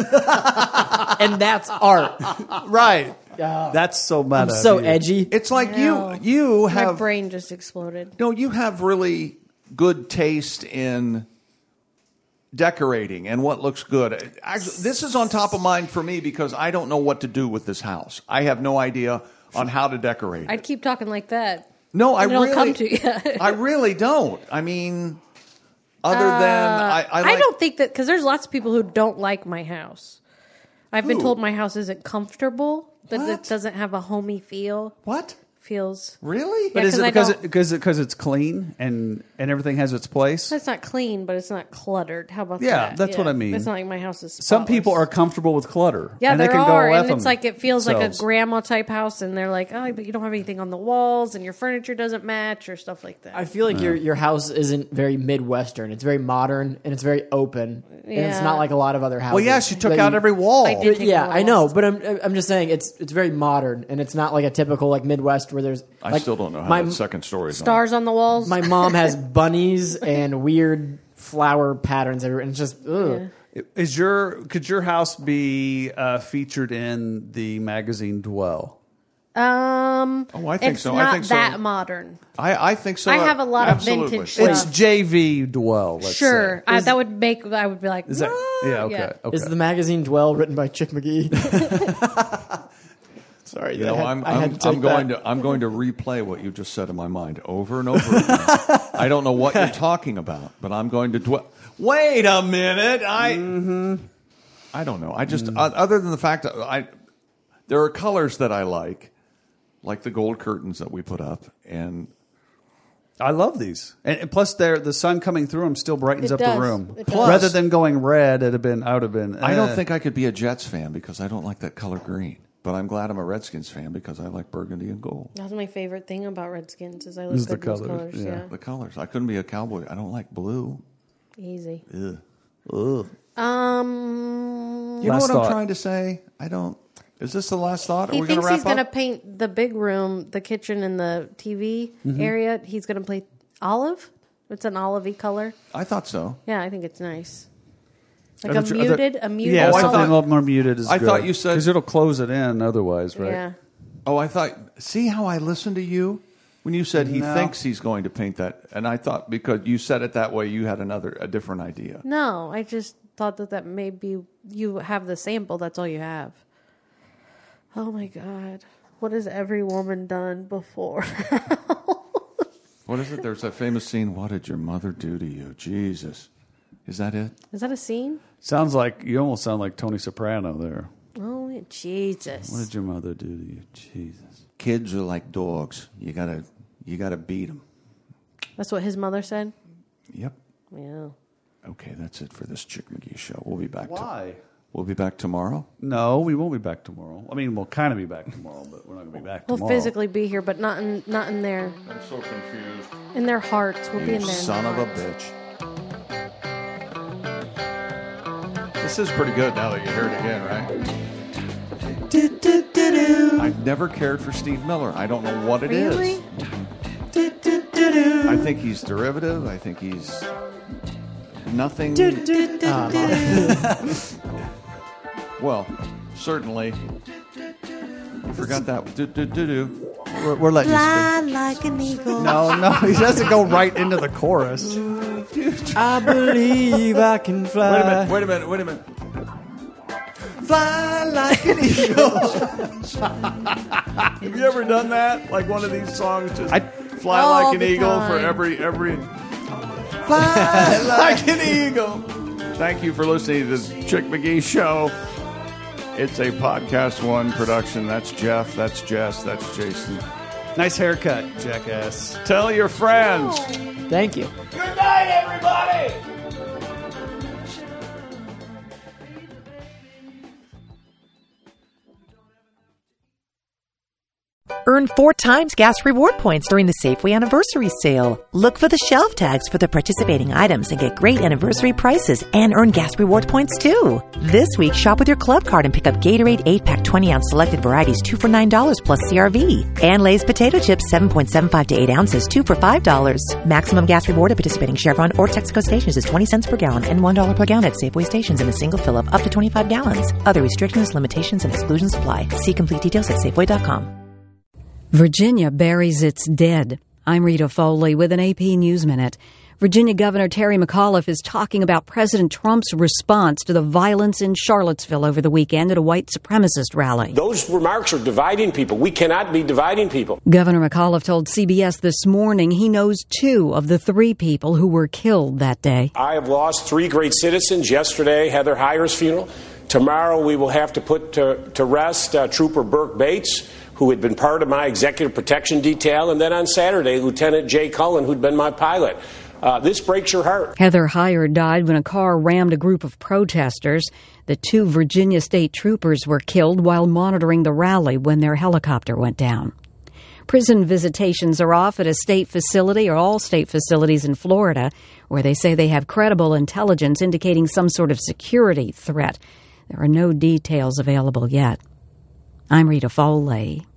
and that's art. Right. That's so meta. I'm so of you. edgy. It's like No. you My have brain just exploded. no, you have really good taste in decorating and what looks good. Actually, this is on top of mind for me because I don't know what to do with this house. I have no idea on how to decorate. I'd keep talking like that. No, I And it'll really come to you. I really don't. I mean, other than I like, don't think that because there's lots of people who don't like my house. I've been told my house isn't comfortable, that What? it doesn't have a homey feel. what Feels really. But Yeah, is it 'cause I because it's clean and everything has its place? it's not clean, but it's not cluttered. How about Yeah, that? that's what I mean. It's not like my house is. Some people are spotless. comfortable with clutter. Yeah, and they there can are, go and it's like it feels like a themselves. grandma type house, and they're like, oh, but you don't have anything on the walls, and your furniture doesn't match, or stuff like that. I feel like your house isn't very Midwestern. It's very modern and it's very open. And it's Yeah. not like a lot of other houses. Well, yes, you took that out every wall. I did. Take Yeah, the I know, walls. but I'm just saying it's very modern and it's not like a typical like Midwest where there's. I like, still don't know how my, that second story is. Stars on the walls. My mom has bunnies and weird flower patterns everywhere, and it's just ugh. Yeah. Could your house be featured in the magazine Dwell? Oh, I think it's so. not I think so. that modern. I think so. I have a lot of Absolutely. vintage stuff. It's JV Dwell. Let's Sure, say. that would make. I would be like, Is that? "What?" Yeah. Okay. Okay. Is the magazine Dwell written by Chick McGee? Sorry, You know, I had to take I'm going to replay what you just said in my mind over and over again. I don't know what you're talking about, but I'm going to dwell. Wait a minute. I don't know. I just other than the fact that there are colors that I like the gold curtains that we put up, and I love these, and plus, the sun coming through them still brightens It up does. the room. It does. Rather than going red, I would have been. I don't think I could be a Jets fan because I don't like that color green. But I'm glad I'm a Redskins fan because I like burgundy and gold. That's my favorite thing about Redskins is I look Is good the in those colors, colors. yeah. Yeah, The colors. I couldn't be a cowboy. I don't like blue. easy. Ugh. Ugh. You You know Last what thought. I'm trying to say? I don't. Is this the last thought? Are He we going thinks to wrap he's going to up? paint the big room, the kitchen, and the TV area. He's going to play olive. It's an olivey color. I thought so. Yeah, I think it's nice. Like Are a the- are muted, the- a muted. Yeah, Oh, I something color. a little more muted is I good. thought you said- because it'll close it in otherwise, right? Yeah. Oh, I thought. See how I listen to you? When you said he No. thinks he's going to paint that, and I thought because you said it that way, you had a different idea. No, I just thought that maybe you have the sample. That's all you have. Oh my God. What has every woman done before? What is it? There's that famous scene, what did your mother do to you? Jesus. Is that it? Is that a scene? Sounds like you almost sound like Tony Soprano there. Oh, Jesus. What did your mother do to you? Jesus. Kids are like dogs. You gotta beat them. That's what his mother said? Yep. Yeah. Okay, that's it for this Chick McGee show. We'll be back. Why? We'll be back tomorrow. No, we won't be back tomorrow. I mean, we'll kind of be back tomorrow, but we're not going to be back We'll tomorrow. physically be here, but not in their I'm so confused. in their hearts. We'll be You in there. son of a bitch. This is pretty good now that you hear it again, right? I've never cared for Steve Miller. I don't know what it is. Really? I think he's derivative. I think he's nothing. Well, certainly. I forgot that. We're letting you Fly like an eagle. speak. No, he doesn't go right into the chorus. I believe I can fly. Wait a minute. Fly like an eagle. Have you ever done that? Like one of these songs, just fly All like an the eagle for time. every. Fly like an eagle. Thank you for listening to the Chick McGee Show. It's a Podcast One production. That's Jeff. That's Jess. That's Jason. Nice haircut, jackass. Tell your friends. Thank you. Good night, everybody. Earn 4 times gas reward points during the Safeway Anniversary Sale. Look for the shelf tags for the participating items and get great anniversary prices and earn gas reward points too. This week, shop with your club card and pick up Gatorade 8-pack 20-ounce selected varieties 2 for $9 plus CRV. And Lay's potato chips 7.75 to 8 ounces 2 for $5. Maximum gas reward at participating Chevron or Texaco stations is 20 cents per gallon and $1 per gallon at Safeway stations in a single fill-up up to 25 gallons. Other restrictions, limitations, and exclusions apply. See complete details at Safeway.com. Virginia buries its dead. I'm Rita Foley with an AP News Minute. Virginia Governor Terry McAuliffe is talking about President Trump's response to the violence in Charlottesville over the weekend at a white supremacist rally. Those remarks are dividing people. We cannot be dividing people. Governor McAuliffe told CBS this morning he knows 2 of the 3 people who were killed that day. I have lost 3 great citizens. Yesterday, Heather Heyer's funeral. Tomorrow, we will have to put to rest Trooper Burke Bates, who had been part of my executive protection detail, and then on Saturday, Lieutenant Jay Cullen, who'd been my pilot. This breaks your heart. Heather Heyer died when a car rammed a group of protesters. The 2 Virginia state troopers were killed while monitoring the rally when their helicopter went down. Prison visitations are off at a state facility or all state facilities in Florida, where they say they have credible intelligence indicating some sort of security threat. There are no details available yet. I'm Rita Foley.